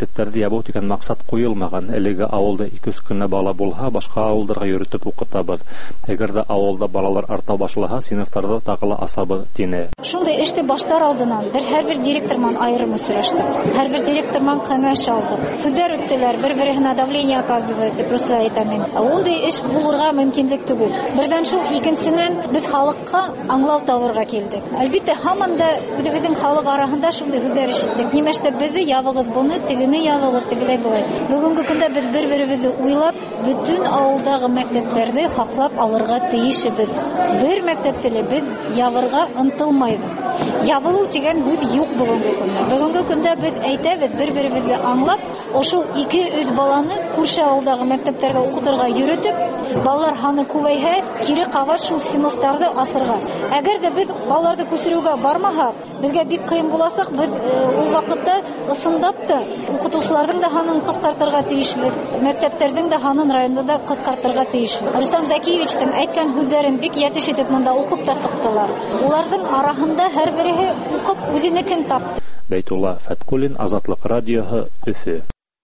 тәрбияләбү дигән максат куелмаган. Әлеге авылда ике үз көнне бала булһа, башка авылларга йөртеп укытабыз. Әгәр дә авылда балалар арта башлаһа, сыйныфларда тагыла асабы тине. Шундай эште баштар алдынан бер һәрбер директорман аерым сөйләштек. Һәрбер директорман кеңәш алдык. Күдәр үттеләр, бер-беренә давление оказывает, дип рус әйтәмен. Ундай эш булырга мөмкинлек түгел. Бердән шул икенчесеннән без халыкка аңлау табырга килдек. Әлбәттә, һаман да үзебезнең халык арасында шундый күдәр ишеттек. Нимәштә безне ябыгыз, буны тегене ябыгыз, тегеләй булай. Бүгенге көндә без бер-беребезне уйлап, бөтен авылдагы мәктәпләрне хаклап алырга тиешбез. Бер мәктәптә без ябырга ынтылмайбыз. Ябылу дигән бүт юк бүгенге көндә. Бүгенге көндә без әйтәбез, бер-беребезне аңлап, ошол ике үз баланы күрше авылдагы мәктәпләргә укытырга йөртеп, балалар ханы күбәйһә, кире кабат шул сыйныфтарны асырга. Әгәр дә без балаларны күсерүгә бармасак, безгә бик кыен буласак, без ул вакытта ысындап та укытучыларның да ханын кыскартырга тиешбез. Мәктәпләрнең дә ханын районда да кыскартырга тиешбез. Рустам Закиевичтың әйткән сүзләрен бик ятиш итеп монда укып та сыктылар. Уларның арасында һәрберсе укып үзенекен тапты. Бәйтулла Фәткуллин, Азатлык радиоһы, Өфө.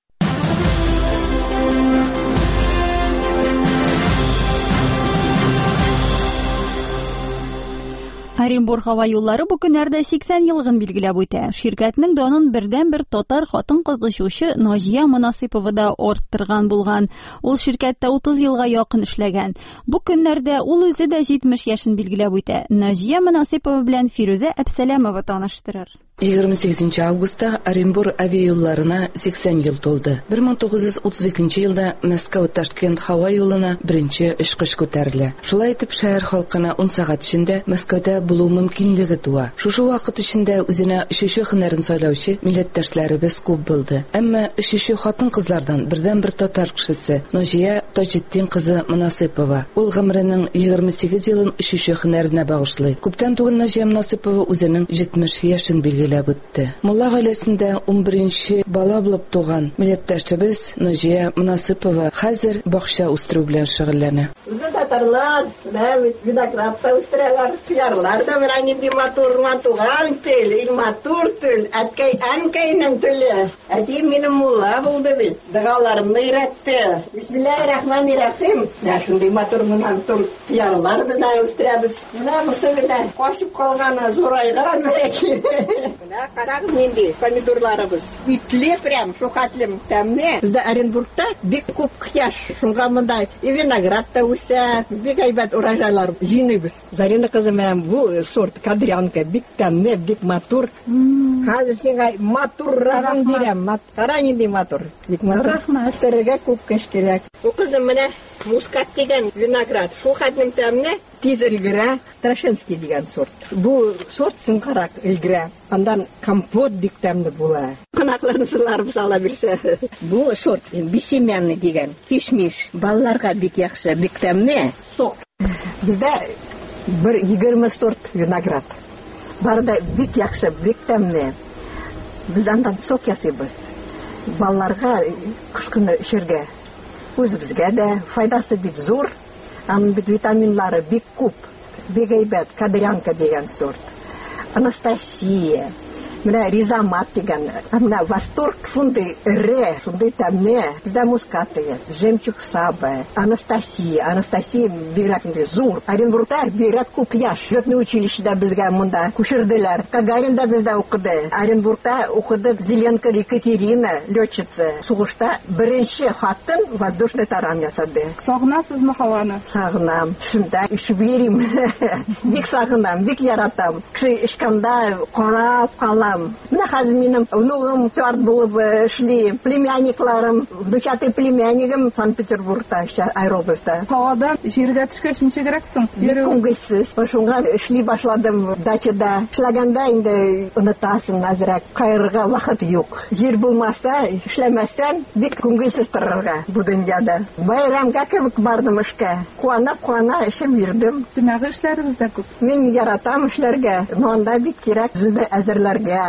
Оренбург һава юллары бу көннәрдә сиксән елгын билгеләп үтә. Ширкәтнең данын бердән-бер татар хатын-кыз очучы Наҗия Монасыйпова да арттырган булган. Ул ширкәттә утыз елга якын эшләгән. Бу көннәрдә ул үзе дә җитмеш яшен билгеләп үтә. Наҗия Монасыйпова белән Фирүзә Әбсәләмова таныштырыр. егерме сигезенче августта Оренбург авиаюлларына сиксән ел тулды. бер мең тугыз йөз утыз икенче елда Мәскәү-Ташкент һава юлына беренче очкыш күтәрелә. Шулай итеп, шәһәр халкына он сәгать эчендә Мәскәүдә булу мөмкинлеге туа. Шушы вакыт эчендә үзенә очучы һөнәрен сайлаучы милләттәшләребез күп булды. Әмма очучы хатын-кызлардан бердән-бер татар кешесе Наҗия Таҗетдин кызы Монасыйпова. Ул гомеренең егерме сигез елын очучы һөнәренә багышлый. Күптән түгел Наҗия Монасыйпова үзенең җитмеш яшен билгеләп үтте. Мулла гаиләсендә ун беренче бала булып туган милләттәшебез Наҗия Монасыйпова хәзер бакча үстерү белән шөгыльләнә. Татарлар, мәвит видакратта үстерәләр, фиярлар да белән инде матурман туган тел, илматур тел, әткәй әнкәйнең теле. Әти минем мулла булды бит. Дәгаларымны өйрәтте. Бисмиллаһир-рахманир-рахим. Менә шундый матурман тур фиярлар белән үстерәбез. Менә бусы белән кашып калганы зурайган мәки. Менә карагыз инде помидорларыбыз. Итле прям, шухатлым тәмне. Бездә Оренбургта бик күп кыяш. Шунга монда и виноград та үсә, бик әйбәт урожайлар җыйныйбыз. Зарина кызым менән бу сорт кадрянка бик тәмне, бик матур. Хәзер сиңа матуррагын бирәм. Кара инде матур. Бик матур. Рәхмәт. Терегә күп кеш кирәк. У кызым менә мускат дигән виноград. Шухатлым тәмне. Тиз өлгерә, Страшенский дигән сорт. Бу сорт сынкарак өлгерә. Андан компот бик тәмле була. Канатларын сыларып сала бирсә. Бу сорт бисемянный дигән. Кишмиш. Балаларга бик яхшы, бик тәмле. Сок. Бездә бер егерме сорт виноград. Барда бик яхшы, бик тәмле. Без андан сок ясыйбыз. Балаларга кышкыны эчәргә. Үзебезгә дә файдасы бик зур. Аның бит витаминлары бик күп. Бик әйбәт, кадрянка дигән сорт. Анастасия. Менә ризамат дигән. Менә восторг шундый эре, шундый тәмле. Бездә мускат яс, жемчуг саба, Анастасия. Анастасия бигрәк инде зур. Оренбургта бигрәк күп яш. Летное училищеда безгә монда күчерделәр. Гагаринда бездә укыды. Оренбургта укыды Зеленко Екатерина, летчица. Сугышта беренче хатын воздушный таран ясады. Сагынасызмы һаваны? Сагынам. Шунда ишеп йөрим. Бик сагынам, бик яратам. Кеше ишканда карап калам. Менә хәзер минем внугым чарт булып эшли, племянникларым, дучатый племяннигым Санкт-Петербургта, аэробуста. Һавадан җиргә төшкәч ничегрәксең? Бик күңелсез. Шунга эшли башладым дачада. Эшләгәндә инде онытасың әзрәк. Кайрырга вакыт юк. Җир булмаса, эшләмәсәң, бик күңелсез торырга бу дөньяда. Байрамга кебек бардым эшкә. Куанып-куана эшем йөрдем. Димәк, эшләрегез дә күп. Мин яратам эшләргә. Но анда бик кирәк үзне әзерләргә. Физик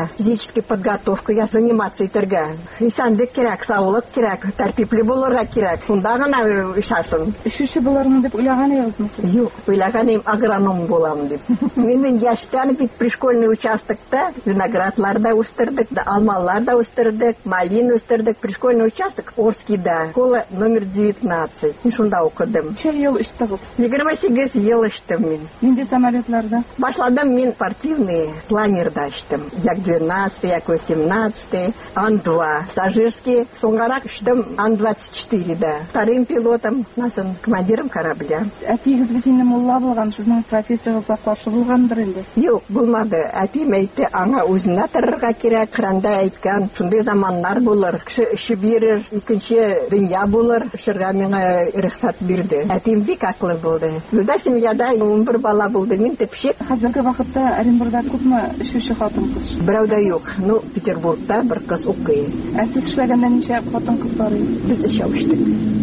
физическая подготовка, я заниматься итәргә. Исәнлек кирәк, саулык кирәк, тәртипле булырга кирәк. Шунда гына ишасын. Шушы булармын дип уйлаганыгызмы сез? Юк, уйлаганым агроном булам дип. Мин яшьтән бит пришкольный участокта виноградларда үстердек, да алмаларда үстердек, малин үстердек. Пришкольный участок Орскийда, школа номер девятнадцать. Мин шунда укыдым. Ничә ел эштегез? егерме сигез ел эштем мин. Нинди самолетларда? Башладым мин спортивный планерда эштем. Як двенадцатый, як восемнадцатый, Ан два. Сажирский, соңгарак эштем Ан двадцать четыре да. Вторым пилотом, насын командиром корабля. Әтигез бит инде мулла булган, сезнең профессиягызга каршы булгандыр инде. Юк, булмады. Әтим әйтте, аңа үзенә торырга кирәк, Коранда әйткән, шундый заманнар булыр. Кеше эше бирер, икенче дөнья булыр. Эшергә миңа рөхсәт бирде. Әтим бик аклы булды. Бездә семьяда ун бер бала булды. Мин тепшек. Хәзерге вакытта Оренбургда күпме эшүче хатын-кыз? Берәүдә юк. Ну, Петербургда бер кыз укый. Ә сез эшләгәндә ничә хатын-кыз бар иде? Без эшә үштек.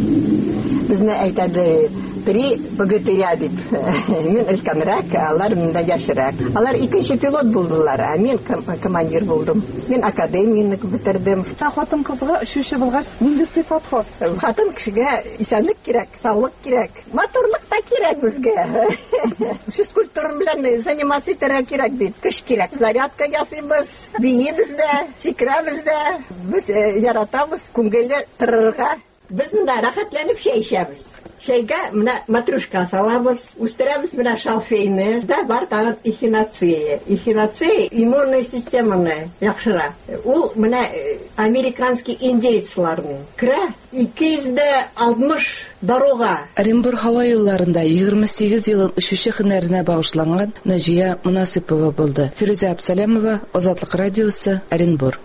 Безне әйтәде, три богатыря дип. Мин өлкәнрәк, алар миндә яшьрәк. Алар икенче пилот булдылар, ә мин командир булдым. Мин академияны бетердем. Хатын-кызга эшүче булгач, нинди сыйфат хас? Хатын кешегә исәнлек кирәк, саулык кирәк, матурлык та кирәк безгә. Физкультура белән заниматься итәргә кирәк бит. Кеш кирәк. Зарядка ясыйбыз, биебез дә, сикерәбез дә. Без яратабыз күңелле торырга. Без монда рәхәтләнеп чәй эчәбез. Чәйгә менә матрушка салабыз, үстерәбез менә шалфейны, да бар тагын эхиноцея. Эхиноцея иммунная системаны яхшыра. Ул менә американский индейцларның кирә ике йөз алтмыш дорога. Оренбург һава юлларында егерме сигез елын ушучы һөнәренә багышланган Наҗия Мунасипова булды. Фирүзә Абсалямова, Азатлык радиосы, Оренбург.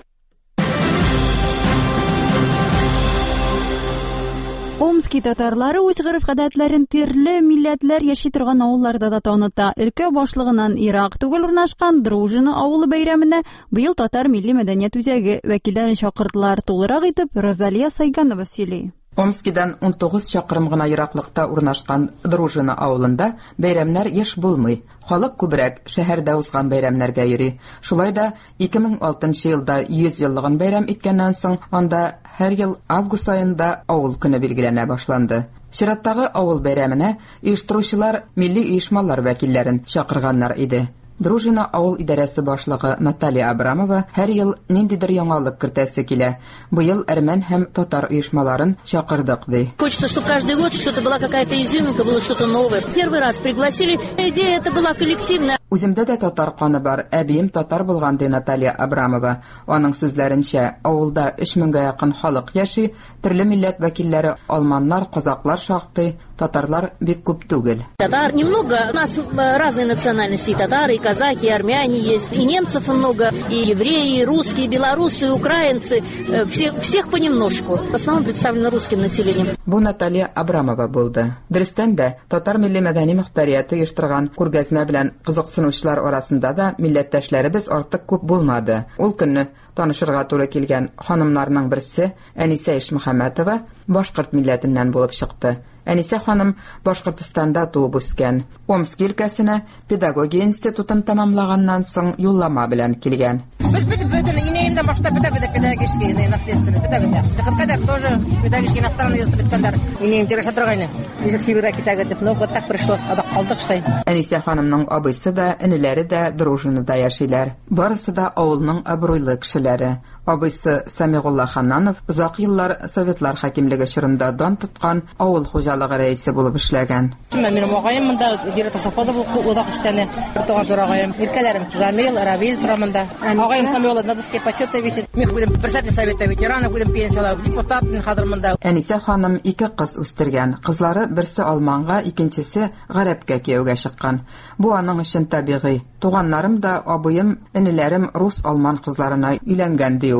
Омский татарлары үз гырыф-гадәтләрен төрле милләтләр яши торган авылларда да таныта. Өлкә башлыгыннан Ирак түгел урнашкан Дружина авылы бәйрәменә быел татар милли мәдәният үзәге вәкилләрен чакырдылар. Тулырак итеп Розалия Сайганова сөйли. Омскидан он тугыз чакрым гына ераклыкта урнашкан Дружина авылында бәйрәмнәр еш булмый. Халык күбрәк шәһәрдә узган бәйрәмнәргә йөри. Шулай да ике мең алтынчы елда йөз еллыгын бәйрәм иткәннән соң анда һәр ел август айында авыл көне билгеләнә башланды. Чираттагы авыл бәйрәменә оештыручылар милли оешмалар вәкилләрен чакырганнар иде. Дружина авыл идарәсе башлыгы Наталья Абрамова һәр ел ниндидер яңалык кертәсе килә. Быел әрмән һәм татар оешмаларын чакырдык ди. Хочется, чтобы каждый год что-то была какая-то изюминка, было что-то новое. Первый раз пригласили, идея это была коллективная. Үземдә дә татар каны бар. Әбием татар булган ди Наталья Абрамова. Аның сүзләренчә, авылда өч меңгә якын халык яши, төрле милләт вәкилләре алманнар, казаклар шактый, татарлар бик күп түгел. Татар немного, у нас разные национальности, татары, и казаки, и армяне есть, и немцев много, и евреи, и русские, и белорусы, и украинцы, всех, всех понемножку. В основном представлены русским населением. Бу Наталья Абрамова булды. Дөрестән дә татар милли мәдәни мөхтәрияте оештырган күргәзмә белән кызыксынучылар арасында да милләттәшләребез артык күп булмады. Ул көнне танышырга туры килгән ханымнарның берсе Әнисә Ишмөхәммәтова башкорт милләтеннән булып чыкты. Әнисә ханым Башкортстанда туып үскән. Омск өлкәсенә педагогия институтын тәмамлаганнан соң юллама белән килгән. Без бөтен инәемдән башта педагогический наследственный педагогия. Кадәр тоже педагогический иностранный язык биткәннәр. Инәем тирәшә торгайны. Ничек Сибирьгә китәргә дип, но вот так пришлось, адак калдык шай. Әнисә ханымның абыйсы да, энеләре дә Дружинада яшиләр. Барысы да авылның абруйлы кешеләре. Абыйсы Самигулла Хананов озак еллар Советлар хакимлеге чорында дан тоткан авыл хуҗалыгы рәисе булып эшләгән. Минем агайым монда директор совхоза булып удак эштәне. Бертуган зур агайым. Иркәләрем Замил, Равил торамында. Агайым Самигулла надыскә почетный висит. Мин будем председатель совета ветеранов, будем пенсиялар, депутат хәзер монда. Әнисә ханым ике кыз үстергән. Кызлары берсе алманга, икенчесе гарәпкә кияүгә чыккан. Бу аның өчен табигый. Туганнарым да абыем, энеләрем рус алман кызларына өйләнгән ди ул.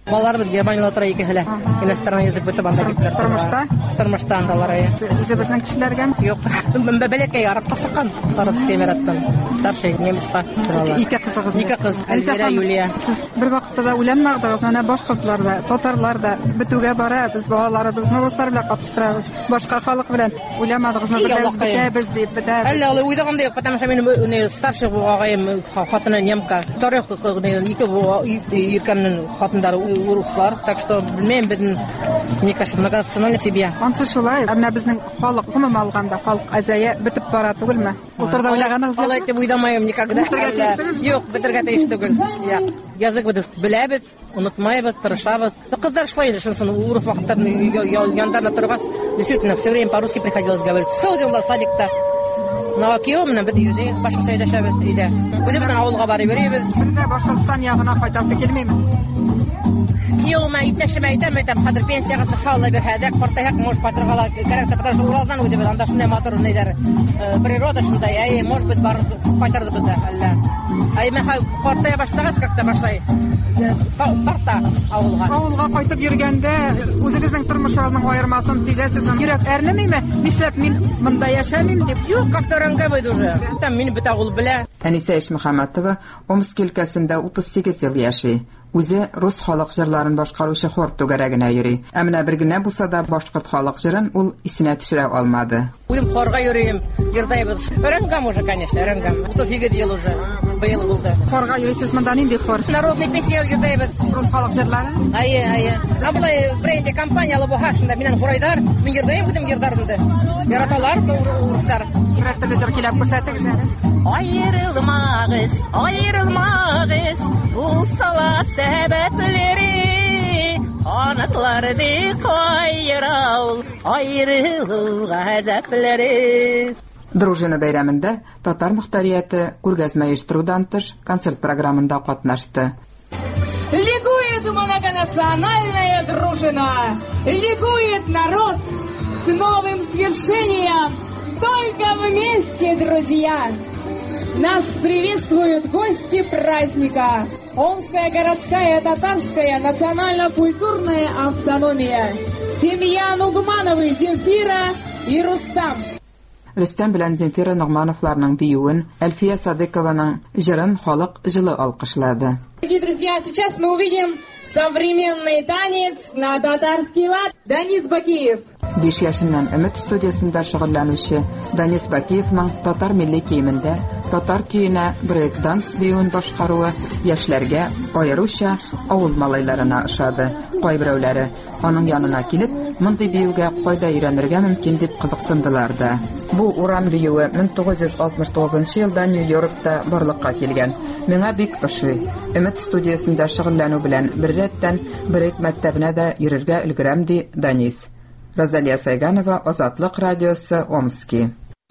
Балаларыбыз Германияда тора икәһеләр. Иностранный язык бөтә банда кипләр. Тормышта? Тормышта андалар. Үзебезнең кешеләргә? Юк. Бәләкәй арапка сыккан. Арабский Эмираттан. Старший немецка торалар. Ике кызыгыз. Ике кыз. Эльвира, Юлия. Сез бер вакытта да уйланмадыгыз, ана башкортлар да, татарлар да бетүгә бара, без балаларыбызны уллар белән катыштырабыз. Башка халык белән уйламадыгызмы, без бетәбез дип бетәбез. Әллә ул уйлаганда юк, потому что минем старший бугайым хатыны немка. Тарих ике иркәмнең хатындары урыслар, так что белмәйм, безнең мне кажется многонациональная семья. Ансы шулай, әмма безнең халык гомум алганда халык азая бетеп бара түгелме? Ултырда уйлаганыгыз юк. Алай дип уйламаем никогда. Юк, бетергә тиеш түгел. Язык без беләбез, унытмайбыз, тырышабыз. Кызлар шулай инде, шунысын урыс вакыттан яндарына торгас, действительно все время по-русски приходилось говорить. Целый день в садикта. На киомна бит юде, башка сайда шабыз иде. Бүлебез авылга барып йөрибез. Сендә Башкортстан ягына кайтасы килмиме? Киома иптәшем әйтәм, әйтәм, хәзер пенсияга сахалла бер хәдәк, картаяк, может, патргала, кәрәк потому что Уралдан үде без, анда шундый матур нидер, природа шундай, әй, может быть, бар кайтардыбыз да, әллә. Әй, мен картая башлагас, как-то башлай. Тарта авылга. Авылга кайтып йөргәндә үзегезнең тормышыгызның аермасын сизәсезме? Йөрәк әрнемиме? Нишләп мин монда яшәмим дип? Юк, как-то рангабыйды уже. Там мине бит авыл белә. Әнисә Ишмөхәммәтова Омск өлкәсендә утыз сигез ел яши. Үзе рус халык җырларын башкаручы хор түгәрәгенә йөри. Ә менә бер генә булса да башкорт халык җырын ул исенә төшерә алмады. Үзем хорга йөрим, йөрдәйбез. Рангам уже, конечно, рангам. утыз сигез ел уже быел булды. Хорга йөрисез, монда нинди хор? Народный песня йөрдәйбез. Рус халык җырлары? Ае, ае. Абылай бренди компаниялы бу хашында миннән хорайдар, мин йөрдәйм үзем йөрдәрдә. Яраталар, урыслар. Бер телевизор килеп күрсәтегез әле. Ayrılmağız, ayrılmağız, bulsalar sebepleri, kanatlarını kayıraul, ayrılığı gazapları. Дружина бәйрәмендә татар мөхтәрияте күргәзмә оештырудан тыш концерт программында катнашты. Ликует многонациональная дружина, ликует народ к новым свершениям, только вместе, друзья. Нас приветствуют гости праздника. Омская городская татарская национально-культурная автономия. Семья Нугмановой Земфира и Рустам. Рөстәм белән Земфира Нугмановларның биюен, Әлфия Садыкованың җырын халык җылы алкышлады. Дорогие друзья, сейчас мы увидим современный танец на татарский лад. Данис Бакиев. Биш яшеннән Өмет студиясында шөгыльләнүче Данис Бакиевның татар милли киемендә татар көенә брейк-данс биюен башкаруы яшьләргә, аеруча авыл малайларына ошады. Кайберәүләре аның янына килеп, мондый биюгә кайда өйрәнергә мөмкин дип кызыксындылар да. Бу урам биюе мең тугыз йөз алтмыш тугызынчы елда Нью-Йоркта барлыкка килгән. Миңа бик ошый. Өмет студиясында шөгыльләнү белән бер рәттән брейк мәктәбенә дә йөрергә өлгерәм ди Данис. Розалия Сайганова, Азатлык радиосы, Омский.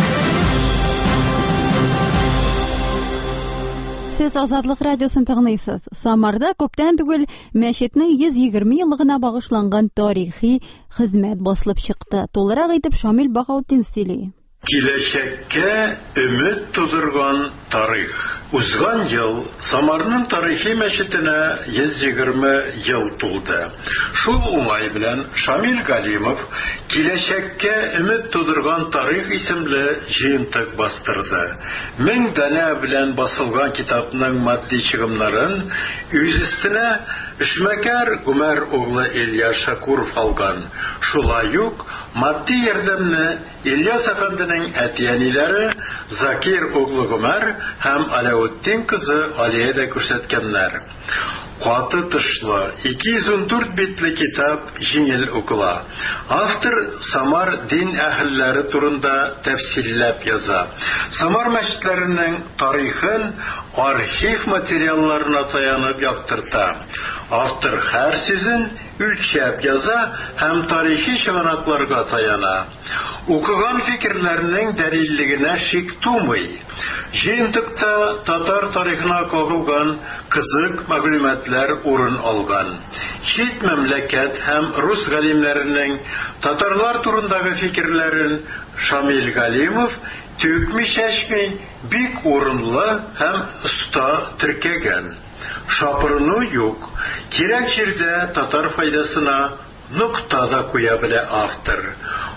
Сез Азатлык радиосын тыңлыйсыз. Самарда күптән түгел мәчетнең йөз егерме еллыгына багышланган тарихи хезмәт басылып чыкты. Толырак итеп Шамил Багаутдин сөйли. Киләчәккә өмет тудырган тарих. Узган ел Самарның тарихи мәчетенә йөз егерме ел тулды. Шул уңай белән Шамил Галимов киләчәккә өмет тудырган тарих исемле җыентык бастырды. Мең данә белән басылган китапның матди чыгымнарын үз өстенә эшмәкәр Гүмәр углы Илья Шакуров алган. Шулай ук матди ярдәмне Ильяс әфәнденең әтиәниләре Закир углы Гүмәр һәм Алауddin кызы Алия да күрсәткәннәр. Каты тышлы ике йөз ундүрт битле китап җиңел укыла. Автор Самар дин әһелләре турында тәфсилләп яза. Самар мәчетләренең тарихын архив материалларына таянып яктырта. Автор һәр сүзен үлчәп яза һәм тарихи чыганакларга таяна. Укыган фикерләрнең дәлиллегенә шик тумый. Җыентыкта татар тарихына кагылган кызык мәгълүматлар урын алган. Чит мәмләкәт һәм рус галимнәренең татарлар турындагы фикерләрен Шамил Галимов төкми-шәшми бик урынлы һәм оста теркәгән. Шапырыну юк. Кирәк җирдә татар файдасына нукта да куя белә автор.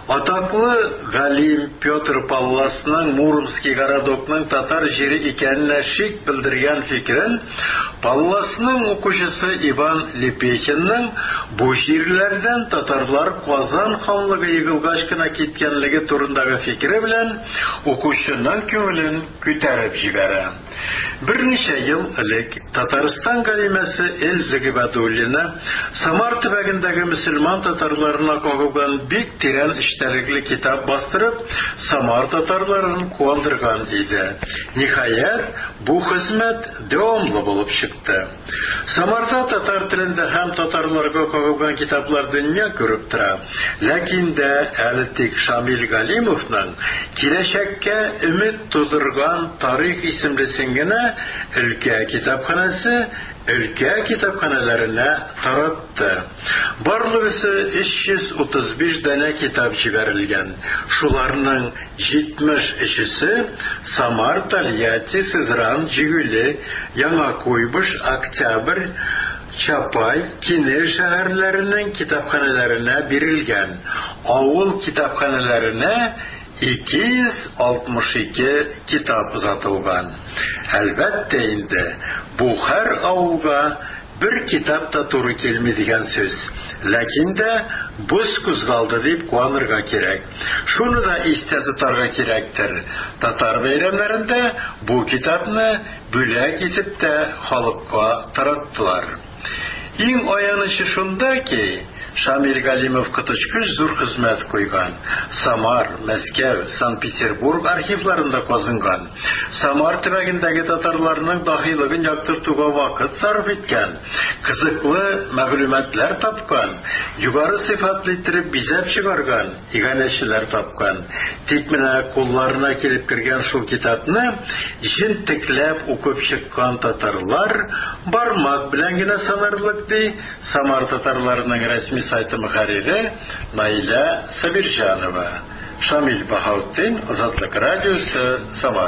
Атаклы галим Петр Палласның Муромский городокның татар җире икәненә шик белдергән фикерен Палласның укучысы Иван Лепехинның бу җирләрдән татарлар Казан ханлыгы егылгач кына киткәнлеге турындагы фикере белән укучының күңелен күтәреп җибәрә. Берничә ел элек Татарстан галимәсе Эльза Габадуллина Самар төбәгендәге мөселман татарларына кагылган бик тирән эчтәлекле китап бастырып, Самар татарларын куандырган иде. Ниһаять, бу хезмәт дәвамлы булып чыкты. Самарда татар телендә һәм татарларга кагылган китаплар дөнья күреп тора. Ләкин дә әле тик Шамил Галимовның киләчәккә өмет тудырган тарих исемлесен генә өлкә китапханәсе өлкә китапханәләренә таратты. Барлыгысы өч йөз утыз биш дәнә китап җибәрелгән. Шуларның җитмеш өчесе Самар, Тольятти, Сызран, Җигүле, Яңа Куйбыш, Октябрь, Чапай, Кинеш шәһәрләренең китапханәләренә бирелгән. Авыл китапханәләренә ике йөз алтмыш ике китап узатылган. Әлбәттә инде, бу һәр авылга бер китап та туры килми дигән сүз. Ләкин дә буш кузгалды дип куанырга кирәк. Шуны да истә тотарга кирәктер. Татар бәйрәмнәрендә бу китапны бүләк итеп тә халыкка тараттылар. Иң аянышы шунда ки, Шамил Галимов коточкыч зур хезмәт куйган. Самар, Мәскәү, Санкт-Петербург архивларында казынган. Самар төбәгендәге татарларның дахилыгын яктыртуга вакыт сарыф иткән. Кызыклы мәгълүматлар тапкан. Югары сыйфатлы итеп бизәп чыгарган. Иганәчеләр тапкан. Тик менә кулларына килеп кергән шул китапны җентекләп укып чыккан татарлар бармак белән генә санарлык ди. Самар татарларының рәсми сайты мөхәррире Наиля Сабирҗанова. Шамил Баһаутдин, Азатлык радиосы, Самар.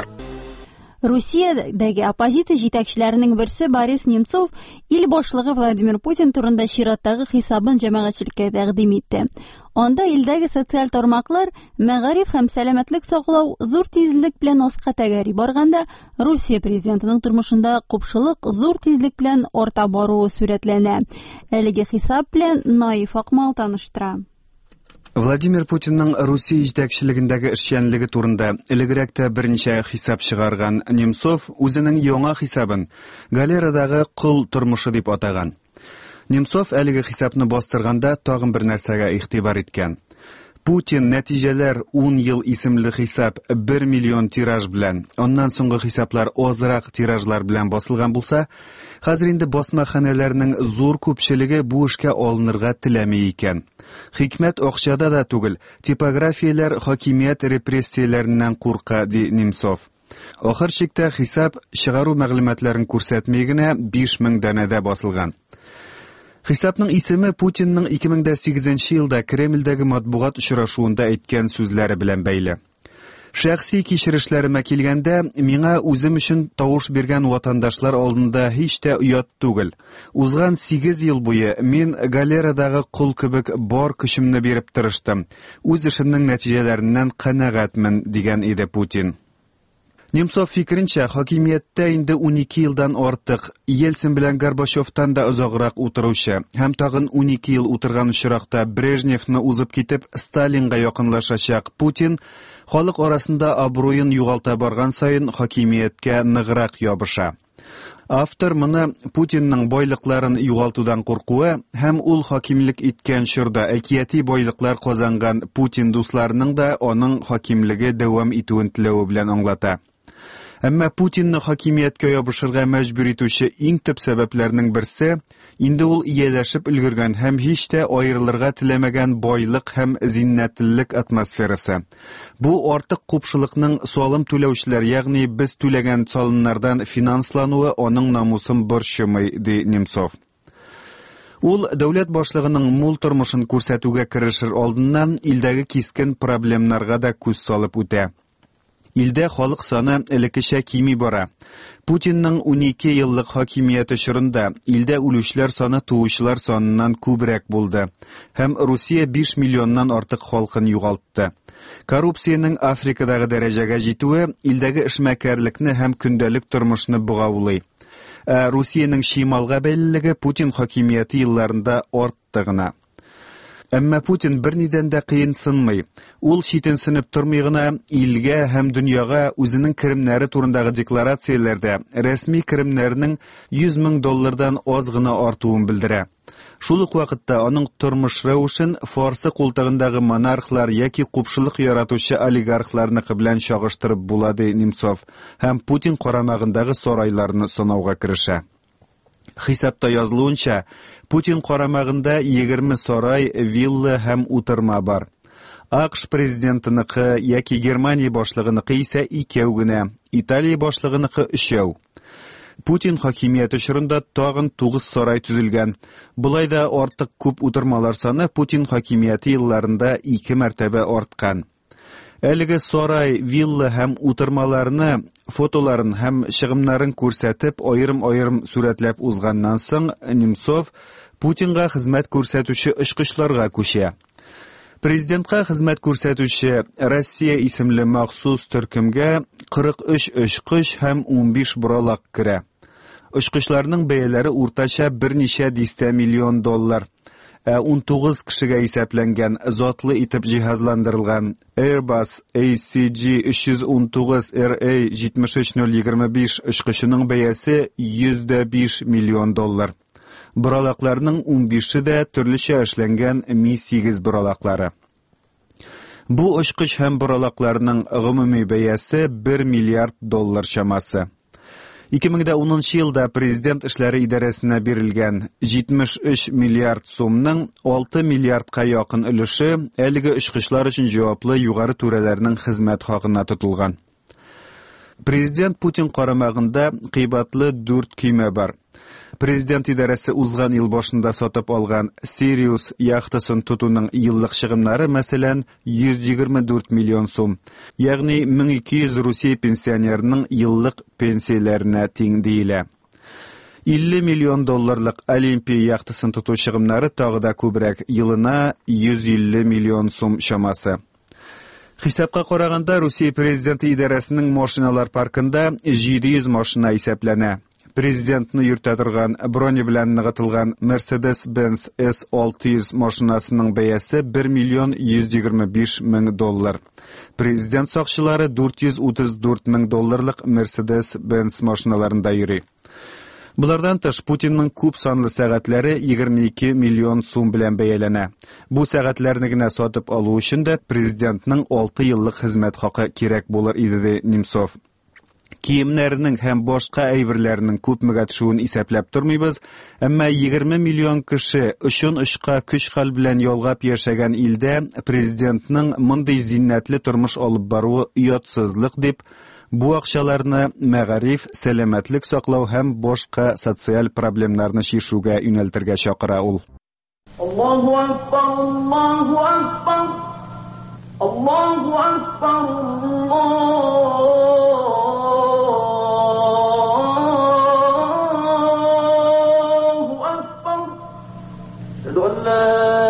Русиядәге оппозиция җитәкчеләренең берсе Борис Немцов ил башлыгы Владимир Путин турында чираттагы хисабын җәмәгатьчелеккә тәкъдим итте. Анда илдәге социаль тармаклар мәгариф һәм сәламәтлек саклау зур тизлек белән аска тәгәри барганда, Русия президентының тормышында купшылык зур тизлек белән арта баруы сурәтләнә. Әлеге хисап белән Наиф Акмал таныштыра. Владимир Путинның Русия җитәкчелегендәге эшчәнлеге турында элегрәк тә берничә хисап чыгарган Немцов үзенең яңа хисабын галерадагы кул тормышы дип атаган. Немцов әлеге хисапны бастырганда тагын бер нәрсәгә игътибар иткән. Путин нәтиҗәләр ун ел исемле хисап бер миллион тираж белән, аннан соңгы хисаплар азрак тиражлар белән басылган булса, хәзер инде басмаханәләрнең зур күпчелеге бу эшкә алынырга теләми икән. Хикмәт акчада да түгел, типографияләр хакимият репрессияләреннән курка, ди Немцов. Ахыр чиктә хисап чыгару мәгълүматларын күрсәтми генә биш мең данәдә басылган. Хисапның исеме Путинның ике мең сигезенче елда Кремльдәге матбугат очрашуында әйткән сүзләре белән бәйле. Шәхси кичерешләремә килгәндә, миңа үзем өчен тавыш биргән ватандашлар алдында һич тә оят түгел. Узган сигез ел буе мин галерадагы кул кебек бар көчемне биреп тырыштым. Үз эшемнең нәтиҗәләреннән канәгатьмен, дигән иде Путин. Немцов фикеренчә, хакимияттә инде унике елдан артык, Ельцин белән Горбачевтан да озаграк утыручы, һәм тагын унике ел утырган очракта Брежневны узып китеп Сталинга якынлашачак Путин халык арасында абруен югалта барган саен хакимияткә ныграк ябыша. Автор моны Путинның байлыкларын югалтудан куркуы һәм ул хакимлек иткән чорда әкияти байлыклар казанган Путин дусларының да аның хакимлеге дәвам итүен теләве белән аңлата. Әмма Путинны хакимияткә ябышырга мәҗбүр итүче иң төп сәбәпләрнең берсе инде ул ияләшеп өлгергән һәм һич тә аерылырга теләмәгән байлык һәм зиннәтлек атмосферасы. Бу артык купшылыкның салым түләүчеләр, ягъни без түләгән салымнардан финанслануы аның намусын борчымый, ди Немцов. Ул дәүләт башлыгының мул тормышын күрсәтүгә керешер алдыннан илдәге кискен проблемнарга да күз салып үтә. Илдә халык саны элеккечә кими бара. Путинның унике еллык хакимияте чорында илдә үлүчләр саны туучылар саныннан күбрәк булды һәм Русия биш миллионнан артык халкын югалтты. Коррупциянең Африкадагы дәрәҗәгә җитүе илдәге эшмәкәрлекне һәм көндәлек тормышны богаулый. Ә Русиянең шималга бәйлелеге Путин хакимияте елларында артты гына. Әмма Путин бернидән дә кыенсынмый. Ул читенсенеп тормый гына илгә һәм дөньяга үзенең керемнәре турындагы декларацияләрдә рәсми керемнәрнең йөз мең доллардан аз гына артуын белдерә. Шул ук вакытта аның тормыш рәвешен фарсы култыгындагы монархлар яки купшылык яратучы олигархларныкы белән чагыштырып була ди Немцов һәм Путин карамагындагы сарайларны санауга керешә. Хисапта язылуынча, Путин карамагында егерме сарай, вилла һәм утырма бар. АКШ президентыныкы яки Германия башлыгыныкы исә икәү генә, Италия башлыгыныкы өчәү. Путин хакимияте чорында тагын тугыз сарай төзелгән. Булай да артык күп утырмалар саны Путин хакимияте елларында ике мәртәбә арткан. Әлеге сарай, вилла һәм утырмаларны, фотоларын һәм чыгымнарын күрсәтеп, аерым-аерым сурәтләп узганнан соң, Немцов Путинга хезмәт күрсәтүче очкычларга күчә. Президентка хезмәт күрсәтүче Россия исемле махсус төркемгә кырык өч очкыч һәм ун биш буралак керә. Очкычларның бәяләре уртача берничә дистә миллион доллар. ун тугыз кешегә исәпләнгән затлы итеп җиһазландырылган Airbus A C G өч йөз ун тугыз R A җитмеш өч мең егерме биш очкычының бәясе йөз биш миллион доллар. Буралакларның ун бише дә төрлечә эшләнгән Ми сигез буралаклары. Бу очкыч һәм буралакларның гомуми бәясе бер миллиард доллар чамасы. ике мең унынчы елда президент эшләре идарәсенә бирелгән җитмеш өч миллиард сумның алты миллиардка якын өлеше әлеге очкычлар өчен җаваплы югары түрәләрнең хезмәт хакына тотылган. Президент Путин карамагында кыйбатлы дүрт көймә бар. Президент идарәсе узган ел башында сатып алган Sirius яхтасын тотуның еллык чыгымнары мәсәлән йөз егерме дүрт миллион сум, ягъни мең ике йөз Русия пенсионерының еллык пенсияләренә тиң диелә. илле миллион долларлык Олимпия яхтасын тоту чыгымнары тагы да күбрәк, елына йөз илле миллион сум чамасы. Хисапка караганда Русия президенты идарәсенең машиналар паркында җиде йөз машина исәпләнә. Президентны йөртә торган броня белән ныгытылган Mercedes-Benz S алты йөз машинасының бәясе бер миллион йөз егерме биш мең доллар. Президент сакчылары дүрт йөз утыз дүрт мең долларлык Mercedes-Benz машиналарында йөри. Булардан тыш Путинның күп санлы сәгатьләре егерме ике миллион сум белән бәяләнә. Бу сәгатьләрне генә сатып алу өчен дә президентның алты еллык хезмәт хакы кирәк булыр иде Немцов. Киемнәрнең һәм башка әйберләрнең күпмегә төшүен исәпләп тормыйбыз, әмма егерме миллион кеше өчен очка көч-хәл белән ялгап яшәгән илдә президентның мондый зиннәтле тормыш алып баруы уятсызлык дип, бу акчаларны мәгариф, сәламәтлек саклау һәм башка социаль проблемнарны чишүгә юнәлтергә чакыра ул. Аллаһу акбар, Аллаһу акбар. Аллаһу акбар, Аллаһу акбар. Әшһәдү ан ла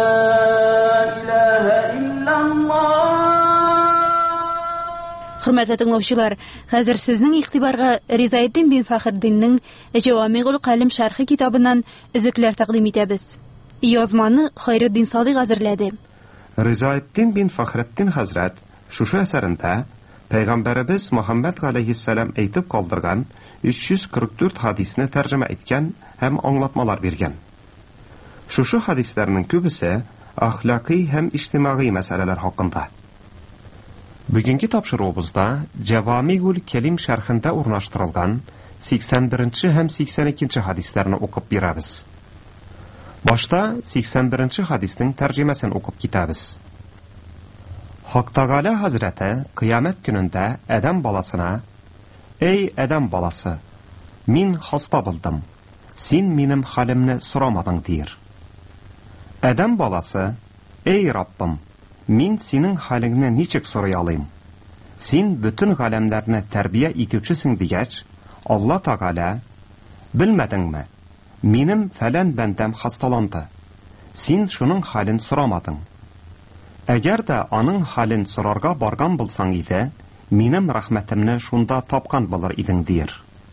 илаһа илляллаһ. Хөрмәтле тыңлаучылар, хәзер сезнең игътибарга Ризаетдин бин Фәхреддиннең Җавамигул Калим шәрхи китабыннан өзекләр тәкъдим итәбез. Язманы Хайретдин Садыйк әзерләде. Ризаетдин бин Фәхреддин хәзрәт шушы әсәрендә Пәйгамбәребез Мөхәммәд галәйһиссәлам әйтеп калдырган өч йөз кырык дүрт хадисне тәрҗемә иткән һәм аңлатмалар биргән. Шушы хадисләрнең күбесе әхлакый һәм иҗтимагый мәсьәләләр хакында. Бүгенге тапшыруыбызда Җавамигул Калим шәрхендә урнаштырылган сиксән беренче һәм сиксән икенче хадисләрне укып бирәбез. Башта сиксән беренче хадисның тәрҗемәсен укып китәбез. Хак Тәгалә хәзрәте кыямәт көнендә Адәм баласына: "Эй Адәм баласы, мин хаста булдым. Син минем хәлемне сорамадың" дир. Адәм баласы: "Эй Раббым, мин синең хәлеңне ничек сорый алыйм? Син бөтен галәмнәрне тәрбия итүчесең дигәч, Алла Тәгалә: "Белмәдеңме? Минем фәлән бәндәм хасталанды. Син шуның хәлен сорамадың. Әгәр дә аның хәлен сорарга барган булсаң иде, минем рәхмәтемне шунда тапкан булыр идең", дир.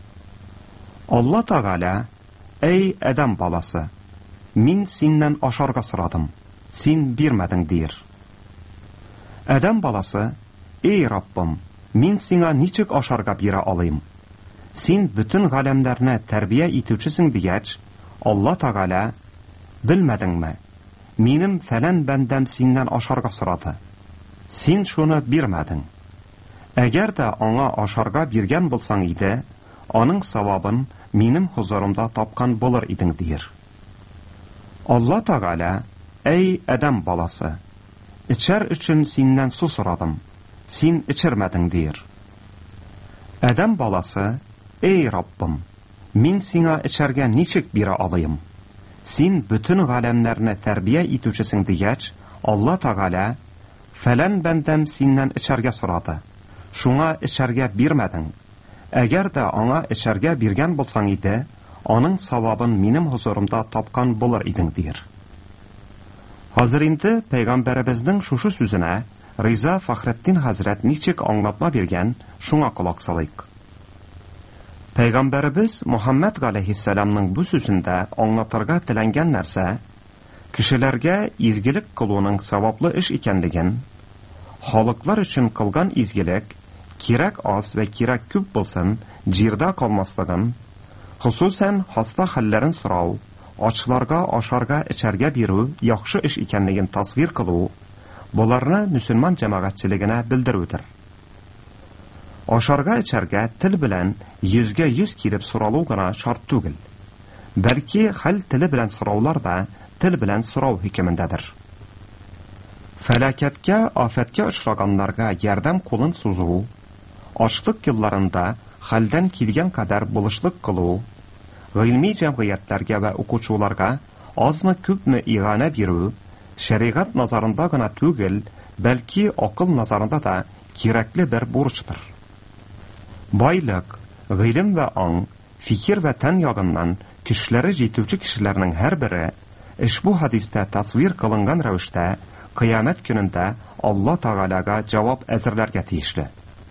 Алла Тәгалә: "Эй Адәм баласы, мин синнән ашарга сорадым, син бирмәдең", дир. Адәм баласы: "Эй Раббым, мин сиңа ничек ашарга бирә алыйм? Син бөтен галәмнәрне тәрбия итүчесең", дигәч, Алла Тәгалә: "Белмәдеңме? Минем фәлән бәндәм синнән ашарга сорады. Син шуны бирмәдең. Әгәр дә аңа ашарга биргән булсаң иде, аның савабын минем хузурымда тапкан булыр идең", дир. Алла Тәгалә: "Эй Адәм баласы, эчәр өчен синнән су сорадым, син эчермәдең", дир. Адәм баласы: "Эй Раббым, мин сиңа эчәргә ничек бирә алыйм? Син бөтен галәмнәрне тәрбия итүчесең", дигәч, Алла Тәгалә: "Фәлән бәндәм синнән эчәргә сорады. Шуңа эчәргә бирмәдең. Әгәр дә аңа эчәргә биргән булсаң иде, аның савабын минем хузурымда тапкан булыр идең", дир. Хәзер инде Пәйгамбәребезнең шушы сүзенә Риза Фахретдин хәзрәт ничек аңлатма биргән, шуңа колак салыйк. Пәйгамбәребез Мөхәммәд галәйһиссәламның бу сүзендә аңлатырга теләнгән нәрсә кешеләргә изгелек кылуның саваплы эш икәнлеген, халыклар өчен кылган изгелек кирәк аз вә кирәк күп булсын, җирдә калмаслыгын, хусусан хаста хәлләрен сорау, ачларга ашарга эчәргә бирү яхшы эш икәнлеген тасвир кылу, буларны мөселман җәмәгатьчелегенә белдерүдер. Ашарга эчәргә тел белән йөзгә йөз килеп соралу гына шарт түгел. Бәлки хәл теле белән сораулар да тел белән сорау хикмендәдер. Фәлакәткә, афәткә очраганнарга ярдәм кулын сузу, ачлык елларында хәлдән килгән кадәр булышлык кылу, гыйльми җәмгыятьләргә вә укучыларга азмы күпме игъана бирү, шәригать назарында гына түгел, бәлки акыл назарында да кирәкле бер бурычтыр. Байлык, гыйлем вә аң, фикер вә тән ягыннан көчләре җитүче кешеләрнең һәрбере ошбу хадистә тасвир кылынган рәвештә кыямәт көнендә Алла Тәгаләгә җавап әзерләргә тиешле.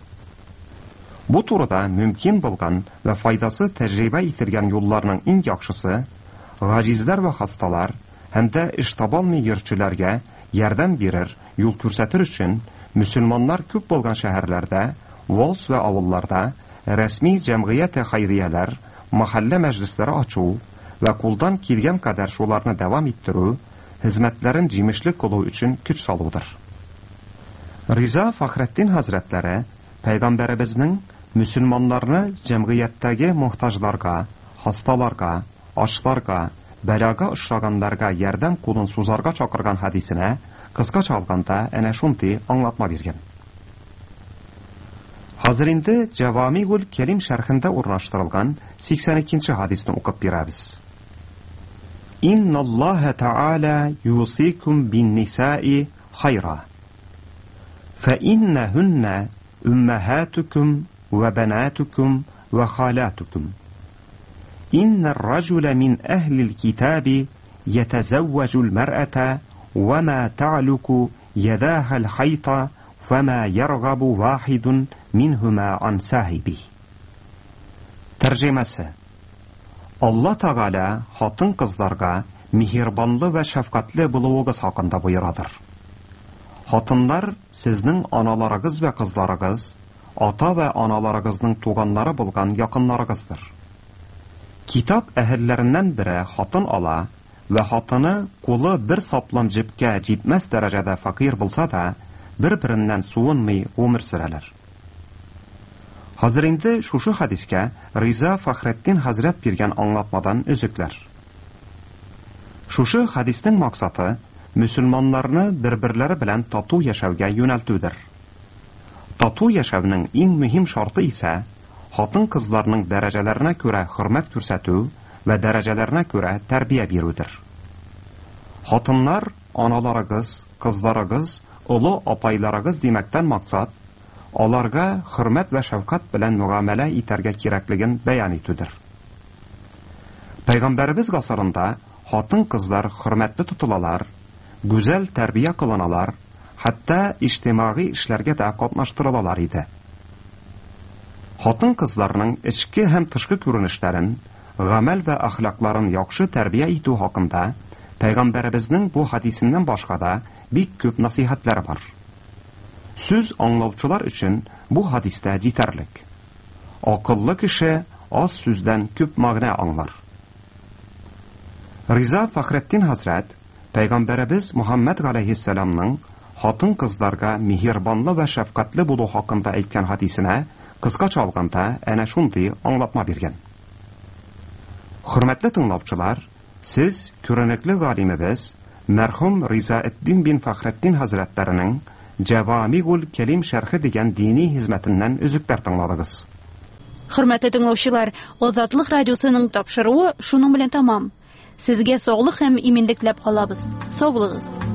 Бу турыда мөмкин булган вә файдасы тәҗрибә ителгән юлларның иң яхшысы гаҗизләр вә хасталар һәм дә эш табалмый йөрчеләргә ярдәм бирер, юл күрсәтер өчен мөселманнар күп булган шәһәрләрдә, волс вә авылларда рәсми җәмгыять хәйрияләр, мәхәллә мәҗлесләре ачу вә кулдан килгән кадәр шуларны дәвам иттерү, хезмәтләрен җимешле кылу өчен көч салудыр. Риза Фахретдин хәзрәтләре Пәйгамбәребезнең мөселманнарны җәмгыятьтәге мохтаҗларга, хасталарга, ачларга, бәлага очраганнарга ярдәм кулын сузарга чакырган хадисенә кыскача алганда әнә шундый аңлатма биргән. Хәзер инде Җавамигул Кәлим шәрхендә урнаштырылган сиксән икенче хадисны укып бирәбез. Инналлаһа та'ала юсикум бин-ниса'i хайра. Фаиннахунна уммахатукум ва банатукум ва халатукум. Иннар-раджула мин ахлил-китаби ятазавважу ал-мар'ата ва ма та'луку ядаха ал-хайта фама яргабу вахидун минхума ан сахиби. Тәрҗемәсе. Алла Тәгалә хатын-кызларга михербанлы вә шәфкатьле булуыгыз хакында боерадыр. Хатыннар сезнең аналарыгыз вә кызларыгыз, ата вә аналарыгызның туганнары булган якыннарыгыздыр. Китап әһелләреннән бере хатын ала вә хатыны кулы бер саплам җепкә җитмәс дәрәҗәдә факир булса да, бер-береннән суынмый гомер сөрәләр. Хәзер инде шушы хадискә Риза Фахретдин хәзрәт биргән аңлатмадан өзекләр. Шушы хадистың максаты мөселманнарны бер-берләре белән тату яшәүгә юнәлтүдер. Тату яшәүнең иң мөһим шарты исә хатын-кызларның дәрәҗәләренә күрә хөрмәт күрсәтү вә дәрәҗәләренә күрә тәрбия бирүдер. Хатыннар, аналарыгыз, кызларыгыз, олы апайларыгыз димәктән максат аларга хөрмәт вә шәфкать белән мөгамәлә итәргә кирәклеген бәян итүдер. Пәйгамбәребез гасырында хатын-кызлар хөрмәтле тотылалар, гүзәл тәрбия кылыналар, хәтта иҗтимагый эшләргә дә катнаштырылалар иде. Хатын-кызларның эчке һәм тышкы күренешләрен, гамәл вә әхлакларын яхшы тәрбия итү хакында Пәйгамбәребезнең бу хадисеннән башка да бик күп насихатлары бар. Сүз аңлаучылар өчен бу хадистә җитәрлек. Акыллы кеше аз сүздән күп мәгънә аңлар. Риза Фахретдин хәзрәт Пәйгамбәребез Мухаммад галәйһиссәламның хатын-кызларга миһербанлы вә шәфкатьле булу хакында әйткән хадисенә кыскача алганда әнә шундый аңлатма биргән. Хөрмәтле тыңлаучылар, сез күренекле галимебез мәрхүм Ризаэтдин бин Фахретдин хәзрәтләренең Җавамигул Кәлим шәрхе дигән дини хезмәтеннән үзектәр тыңладыгыз. Хөрмәтле тыңлаучылар, Азатлык радиосының тапшыруы шуның белән тамам. Сезгә саулык һәм иминлек теләп калабыз. Сау булыгыз.